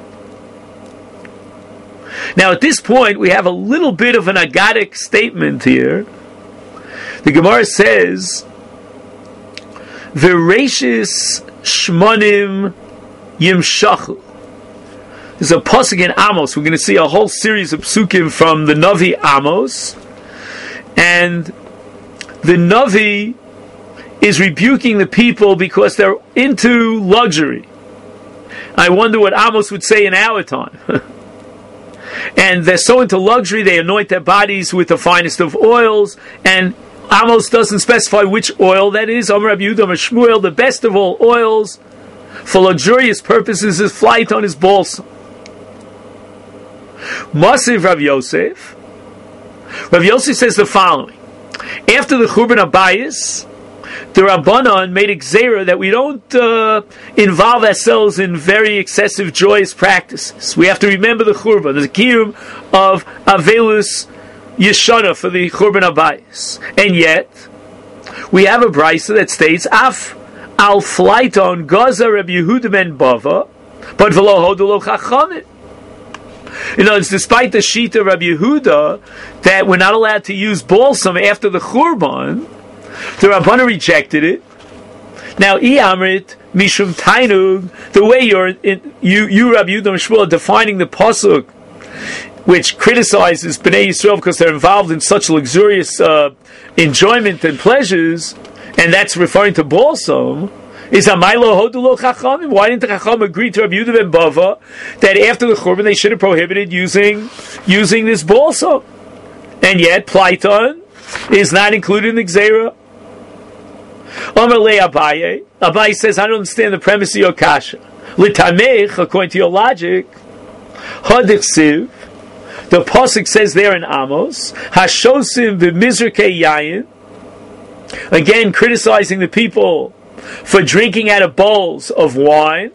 Now at this point we have a little bit of an agadic statement here. The Gemara says, "V'reishis shmonim yimshachu." There's a pasuk in Amos. We're going to see a whole series of psukim from the Navi Amos, and the Navi is rebuking the people because they're into luxury. I wonder what Amos would say in our time. And they're so into luxury, they anoint their bodies with the finest of oils, and Amos doesn't specify which oil that is. Amar Rabbi Yehuda, Amar Shmuel, the best of all oils for luxurious purposes is flight on his balsam. Masiv Rav Yosef. Rav Yosef says the following: after the Churban Abayis, the Rabbanon made a gzeira that we don't involve ourselves in very excessive joyous practices. We have to remember the Churban, the kiyum of Avelus Yeshana for the Churban Abayis. And yet, we have a brisa that states, Af al flighton gaza Rabbi Yehuda ben Bava, but v'lo hodu lo chachamim. You know, it's despite the shita of Rabbi Yehuda that we're not allowed to use balsam after the Churban, the Rabbana rejected it. Now, Amrit Mishum Tainug, the way you Rabbi Yehuda and Shmuel, are defining the pasuk, which criticizes Bnei Yisrael because they're involved in such luxurious enjoyment and pleasures, and that's referring to balsam, is Amaylo Hodulo Chachamim. Why didn't the Chacham agree to Rabbi Yehuda ben Bava that after the Churban they should have prohibited using this balsam? And yet, Plaiton is not included in the Gzeira. Amar le Abaye. Abaye says, I don't understand the premise of your kasha. L'tamech, according to your logic, Hadichsiv, the pasuk says there in Amos, Hashosim b'mizrakei yayin, again criticizing the people for drinking out of bowls of wine,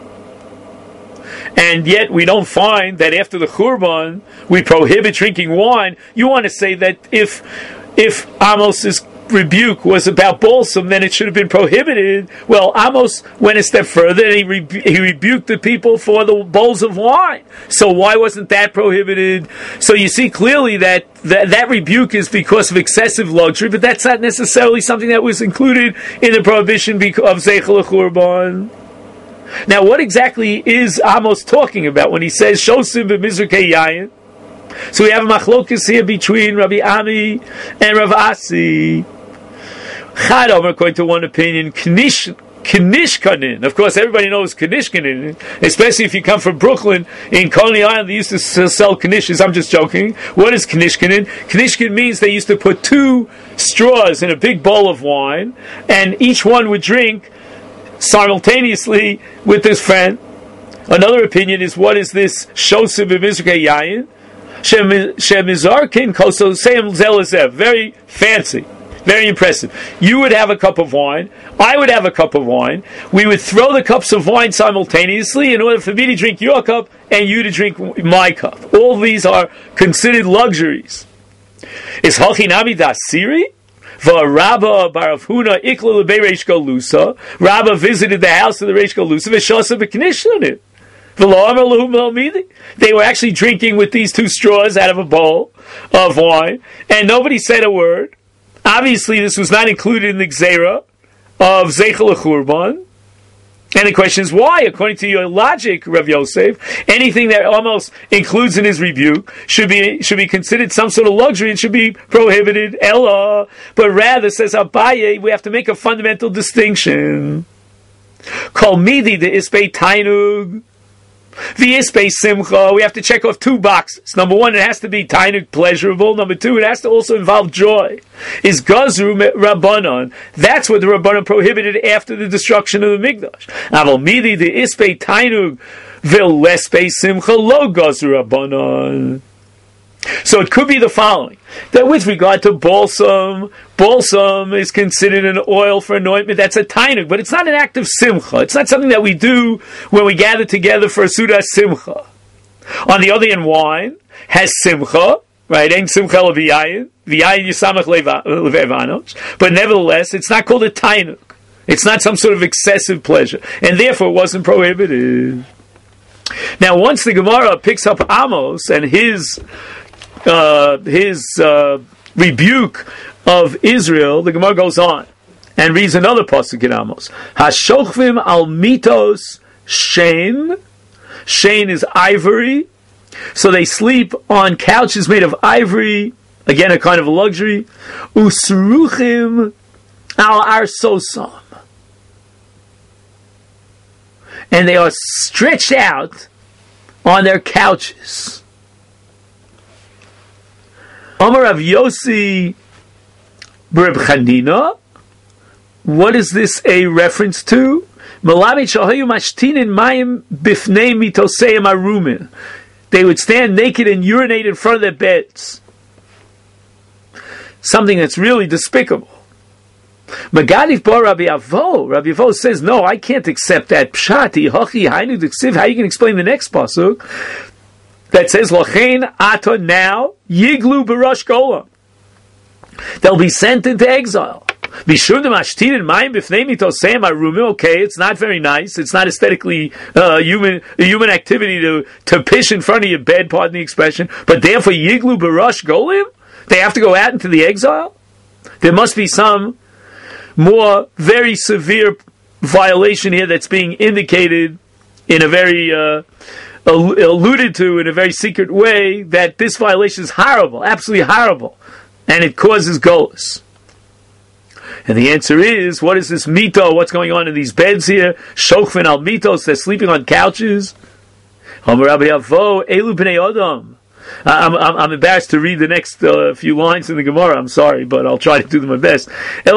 and yet we don't find that after the Churban we prohibit drinking wine. You want to say that if Amos's rebuke was about balsam, then it should have been prohibited. Well, Amos went a step further and he rebuked the people for the bowls of wine. So why wasn't that prohibited? So you see clearly that rebuke is because of excessive luxury, but that's not necessarily something that was included in the prohibition of Zeichel Churban. Now, what exactly is Amos talking about when he says Shosim b'mizrakei yayin? So we have a machlokas here between Rabbi Ami and Rav Asi. Chadom, according to one opinion, Knishkanin. Of course, everybody knows Knishkanin, especially if you come from Brooklyn. In Coney Island, they used to sell Knishkas. I'm just joking. What is Knishkanin? Knishkin means they used to put 2 straws in a big bowl of wine, and each one would drink simultaneously with his friend. Another opinion is, what is this Shosim b'mizrakei yayin? Shemizarkin koso seim zelazev. Very fancy. Very impressive. You would have a cup of wine. I would have a cup of wine. We would throw the cups of wine simultaneously in order for me to drink your cup and you to drink my cup. All these are considered luxuries. Is Hachinami Dasiri? Rabba Baravhuna Ikla Lebe Reish Galusa. Rabba visited the house of the Reish Galusa. V'shasa b'knishlonim. They were actually drinking with these two straws out of a bowl of wine, and nobody said a word. Obviously, this was not included in the Gzeira of Zeichel Churban. And the question is why? According to your logic, Rav Yosef, anything that almost includes in his rebuke should be considered some sort of luxury and should be prohibited. Ella, but rather, says Abaye, we have to make a fundamental distinction. Kol midi de ispei tainug. The Ispe Simcha, we have to check off two boxes. Number one, it has to be tainuk, pleasurable. Number two, it has to also involve joy. Is Gazru Rabbanon. That's what the Rabbanon prohibited after the destruction of the Mikdash. Aval midi the Ispe tainuk vil lespe Simcha lo Gazru Rabbanon. So it could be the following, that with regard to balsam is considered an oil for anointment. That's a tainuk, but it's not an act of simcha. It's not something that we do when we gather together for a suda simcha. On the other hand, wine has simcha, right? Ain't simcha leviyayin, v'yayin yisamach levevanos. But nevertheless, it's not called a tainuk. It's not some sort of excessive pleasure, and therefore it wasn't prohibited. Now, once the Gemara picks up Amos and his rebuke of Israel, the Gemara goes on and reads another pasuk in Amos. Hashochvim al mitos shein. Shein is ivory. So they sleep on couches made of ivory. Again, a kind of a luxury. Usruchim al arsosam. And they are stretched out on their couches. Amar Rav Yossi Reb Chanina. What is this a reference to? They would stand naked and urinate in front of their beds. Something that's really despicable. Magadif bar Rabbi Avo says, no, I can't accept that pshati. How you can explain the next pasuk that says, Lachein ata now yiglu b'rosh gola. They'll be sent into exile. Okay, it's not very nice. It's not aesthetically human activity to piss in front of your bed, pardon the expression. But therefore, yiglu b'rosh golim, they have to go out into the exile. There must be some more very severe violation here that's being indicated in a very alluded to in a very secret way, that this violation is horrible, absolutely horrible, and it causes golus. And the answer is, what is this mito? What's going on in these beds here? Shochvin al mitos, they're sleeping on couches. I'm embarrassed to read the next few lines in the Gemara. I'm sorry, but I'll try to do my best.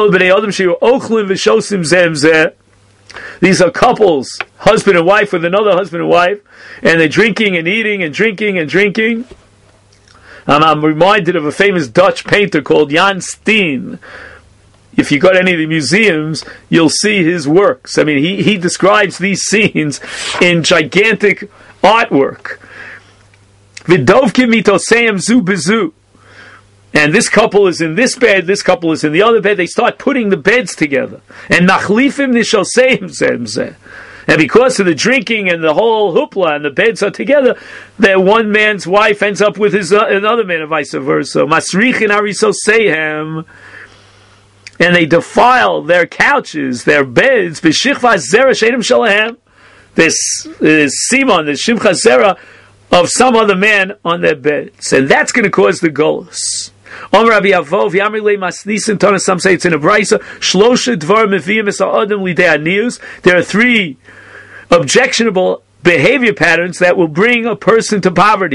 These are couples, husband and wife with another husband and wife, and they're drinking and eating and drinking and drinking. I'm reminded of a famous Dutch painter called Jan Steen. If you go to any of the museums, you'll see his works. I mean, he describes these scenes in gigantic artwork. Vidovkim mitoseim zu bezu. And this couple is in this bed, this couple is in the other bed. They start putting the beds together. And nachlifim nishoseim zemzeh. And because of the drinking and the whole hoopla and the beds are together, that one man's wife ends up with his another man and vice versa. Masrichin arisoseihem. And they defile their couches, their beds. B'shichva zera shedim shalahem. There's simon, there's shimcha zera of some other man on their beds. And that's going to cause the golus. Some say it's in a brisa. There are three objectionable behavior patterns that will bring a person to poverty.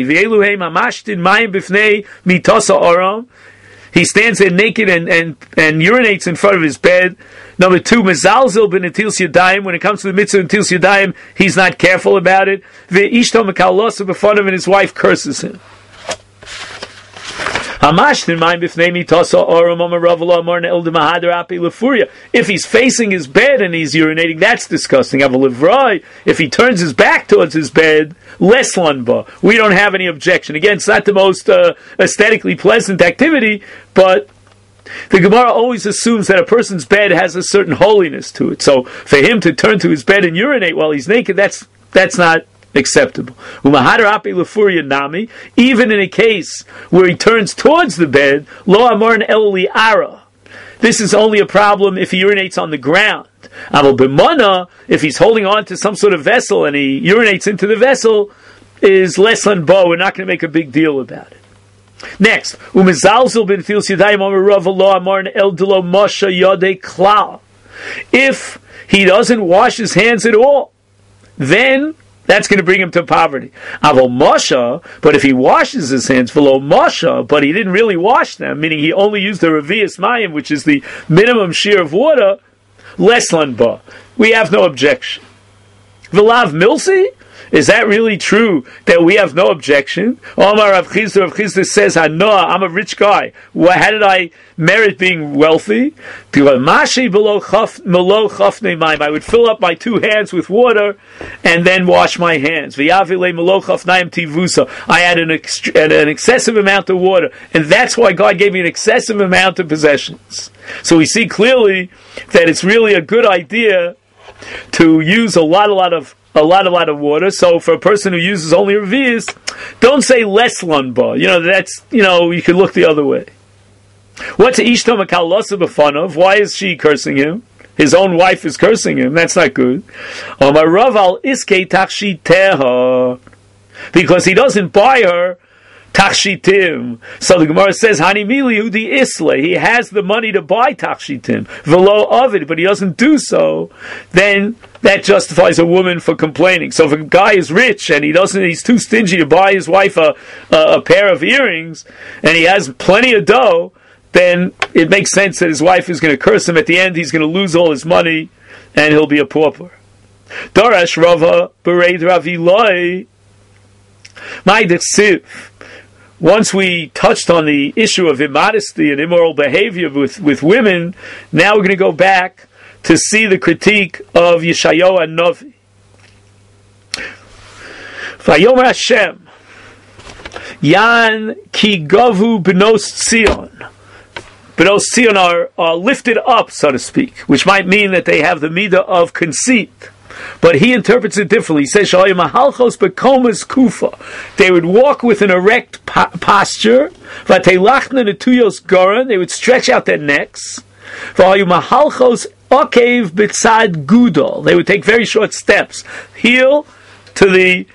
He stands there naked and urinates in front of his bed. Number two, mezalzel b'netils yadayim. When it comes to the mitzvah of netils yadayim, he's not careful about it. Ve'ishto mekalosa b'fanav, and his wife curses him. If he's facing his bed and he's urinating, that's disgusting. If he turns his back towards his bed, less lanba. We don't have any objection. Again, it's not the most aesthetically pleasant activity, but the Gemara always assumes that a person's bed has a certain holiness to it. So for him to turn to his bed and urinate while he's naked, that's not acceptable. Even in a case where he turns towards the bed, lo amar el li'ara. This is only a problem if he urinates on the ground. If he's holding on to some sort of vessel and he urinates into the vessel, is less than bo. We're not going to make a big deal about it. Next, if he doesn't wash his hands at all, then that's going to bring him to poverty. Avol Moshe, but if he washes his hands, v'lo Moshe, but he didn't really wash them, meaning he only used the Revius Mayim, which is the minimum shear of water, less lanba. We have no objection. V'lav Milsi? Is that really true that we have no objection? Omar Rav Chisda says, I'm a rich guy. How did I merit being wealthy? I would fill up my 2 hands with water and then wash my hands. I had an excessive amount of water, and that's why God gave me an excessive amount of possessions. So we see clearly that it's really a good idea to use a lot of water. So for a person who uses only revius, don't say less lanba. You could look the other way. What's Ishtam Akalasa B'fanav? Why is she cursing him? His own wife is cursing him. That's not good. Because he doesn't buy her tachshitim. So the Gemara says, Hani mili udi isle. He has the money to buy tachshitim. Velo ovid, but he doesn't do so. Then that justifies a woman for complaining. So if a guy is rich and he's too stingy to buy his wife a pair of earrings, and he has plenty of dough, then it makes sense that his wife is going to curse him. At the end, he's going to lose all his money, and he'll be a pauper. Darash Rava Bereid Ravi Loi. My Dechsiv. Once we touched on the issue of immodesty and immoral behavior with women, now we're going to go back to see the critique of Yeshayahu and Novi. Vayomer Hashem, Yan ki gavu b'nos Tzion. B'nos Tzion are lifted up, so to speak, which might mean that they have the midah of conceit. But he interprets it differently. He says, Mahalchos bekomas kufa. They would walk with an erect posture. Vatelachna netuyos goran. They would stretch out their necks. Mahalchos okev bitzad gudol. They would take very short steps, heel to the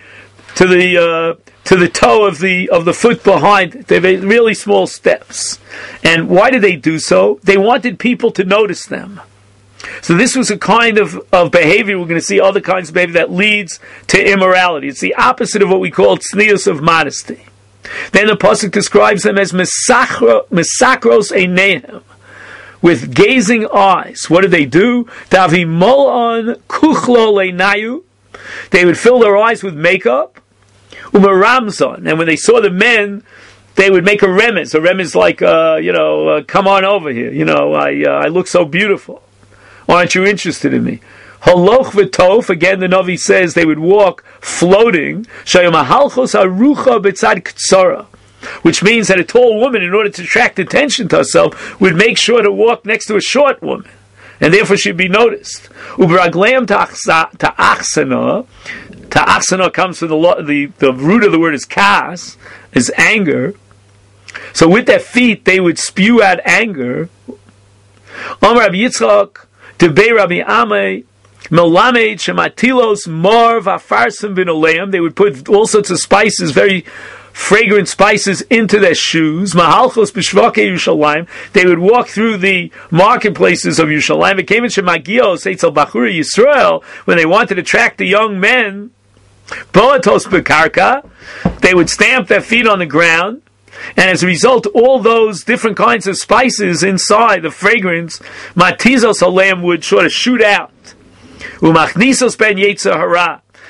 toe of the foot behind it. They made really small steps. And why did they do so? They wanted people to notice them. So this was a kind of behavior. We're going to see other kinds of behavior that leads to immorality. It's the opposite of what we call tznius of modesty. Then the pasuk describes them as misakros einehem, with gazing eyes. What did they do? Davimolon kuchlo leinayu. They would fill their eyes with makeup. Umaramzon, and when they saw the men, they would make a remez. A remez like, come on over here. I look so beautiful. Aren't you interested in me? Haloch v'tof, again the Navi says they would walk floating, shayamahalchos harucha b'tzad ktsara, which means that a tall woman, in order to attract attention to herself, would make sure to walk next to a short woman, and therefore she'd be noticed. Ubragleim ta'achsana. Ta'achsana comes from the root of the word is kas, is anger. So with their feet they would spew out anger. Amar Rabbi Yitzchak, Debei Rabbi Amei, Melamed Shematilos Mar Vafarsim bin Oleim. They would put all sorts of spices, very fragrant spices, into their shoes. Mahalchos b'shvakei Yerushalayim. They would walk through the marketplaces of Yerushalayim. It came in Shemagios Eitzel Bachuri Yisrael when they wanted to attract the young men. Boatos b'karka. They would stamp their feet on the ground. And as a result, all those different kinds of spices inside, the fragrance, matizos aleim would sort of shoot out. Umachnisos ben yetzer hara.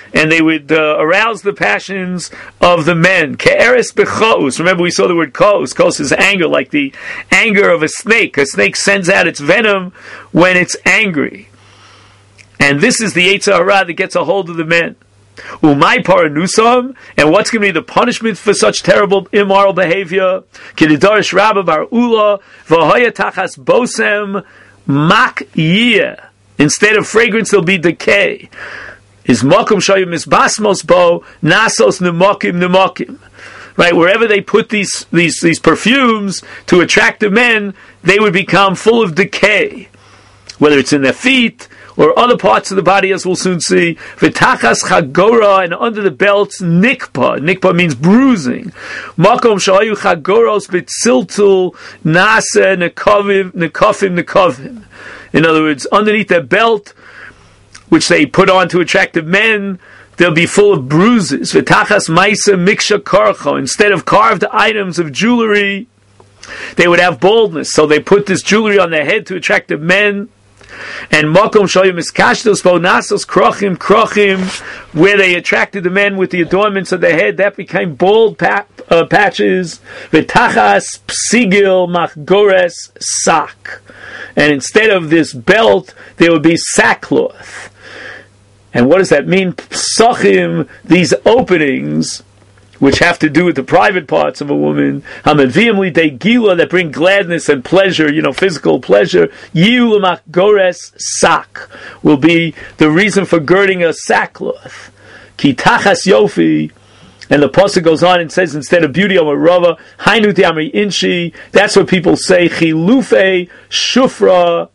and they would arouse the passions of the men. Ke'eres b'chos. Remember, we saw the word kos. Kos is anger, like the anger of a snake. A snake sends out its venom when it's angry. And this is the Yetzer Hara that gets a hold of the men. Umay paranusam, and what's going to be the punishment for such terrible immoral behavior? Kididarish Rabba bar Ula v'hoya tachas bosem mak yiyeh. Instead of fragrance, there'll be decay. Is makom shoyim is basmos bo nasos nemokim. Right, wherever they put these perfumes to attract the men, they would become full of decay. Whether it's in their feet or other parts of the body, as we'll soon see. V'tachas chagora, and under the belts, nikpa. Nikpa means bruising. Makom shayu chagoros b'tziltul nase nekofim. In other words, underneath their belt, which they put on to attract the men, they'll be full of bruises. V'tachas maisa miksha karcho. Instead of carved items of jewelry, they would have baldness. So they put this jewelry on their head to attract the men. And makom shoyim iskashtos bo nasos krochim, where they attracted the men with the adornments of their head, that became bald patches. V'tachas psigil machgores sak, and instead of this belt, there would be sackcloth. And what does that mean? Psachim, these openings, which have to do with the private parts of a woman, hamavim de gila, that bring gladness and pleasure, physical pleasure. Yiulamach gores sak will be the reason for girding a sackcloth. Ki tachas yofi, and the pasuk goes on and says, instead of beauty, amarava hainu amri inshi. That's what people say. Chilufe shufra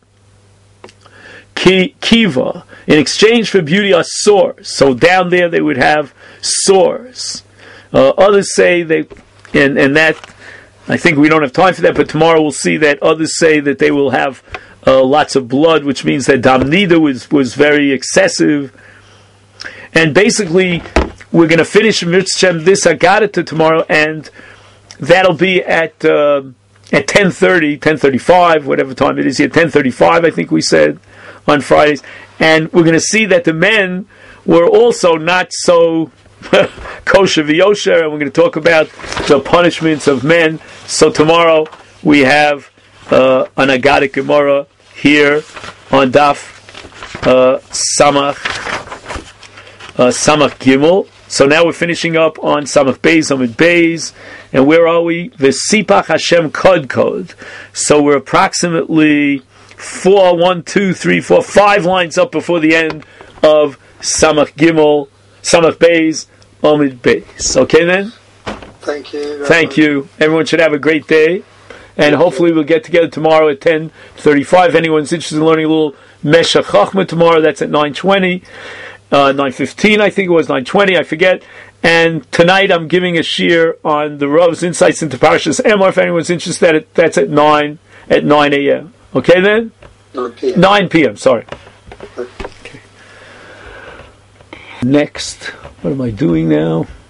kiva. In exchange for beauty are sores. So down there they would have sores. Others say and that, I think we don't have time for that, but tomorrow we'll see that others say that they will have lots of blood, which means that damnida was very excessive. And basically, we're going to finish Mitzvah this Agadata tomorrow, and that'll be at 10:30, 10:35, whatever time it is here, 10:35, I think we said, on Fridays. And we're going to see that the men were also not so kosher v'yosher, and we're going to talk about the punishments of men. So tomorrow we have an Agadic Gemara here on Daf Samach Gimel. So now we're finishing up on Samach Beis, Amid Beis, and where are we? V'sipach Hashem Kod. So we're approximately 5 lines up before the end of Samach Gimel, Samach Beis, Amid Beis. Okay then? Thank you. Thank you. Everyone should have a great day. And hopefully we'll get together tomorrow at 10:35. If anyone's interested in learning a little Meshach Chachma tomorrow, that's at 9:20. 9:15, I think it was, 9:20, I forget. And tonight I'm giving a shir on the Rav's insights into Parashas Emor. If anyone's interested, that's at 9 a.m. Okay then? 9 p.m. 9 p.m., sorry. Okay. Next, what am I doing now?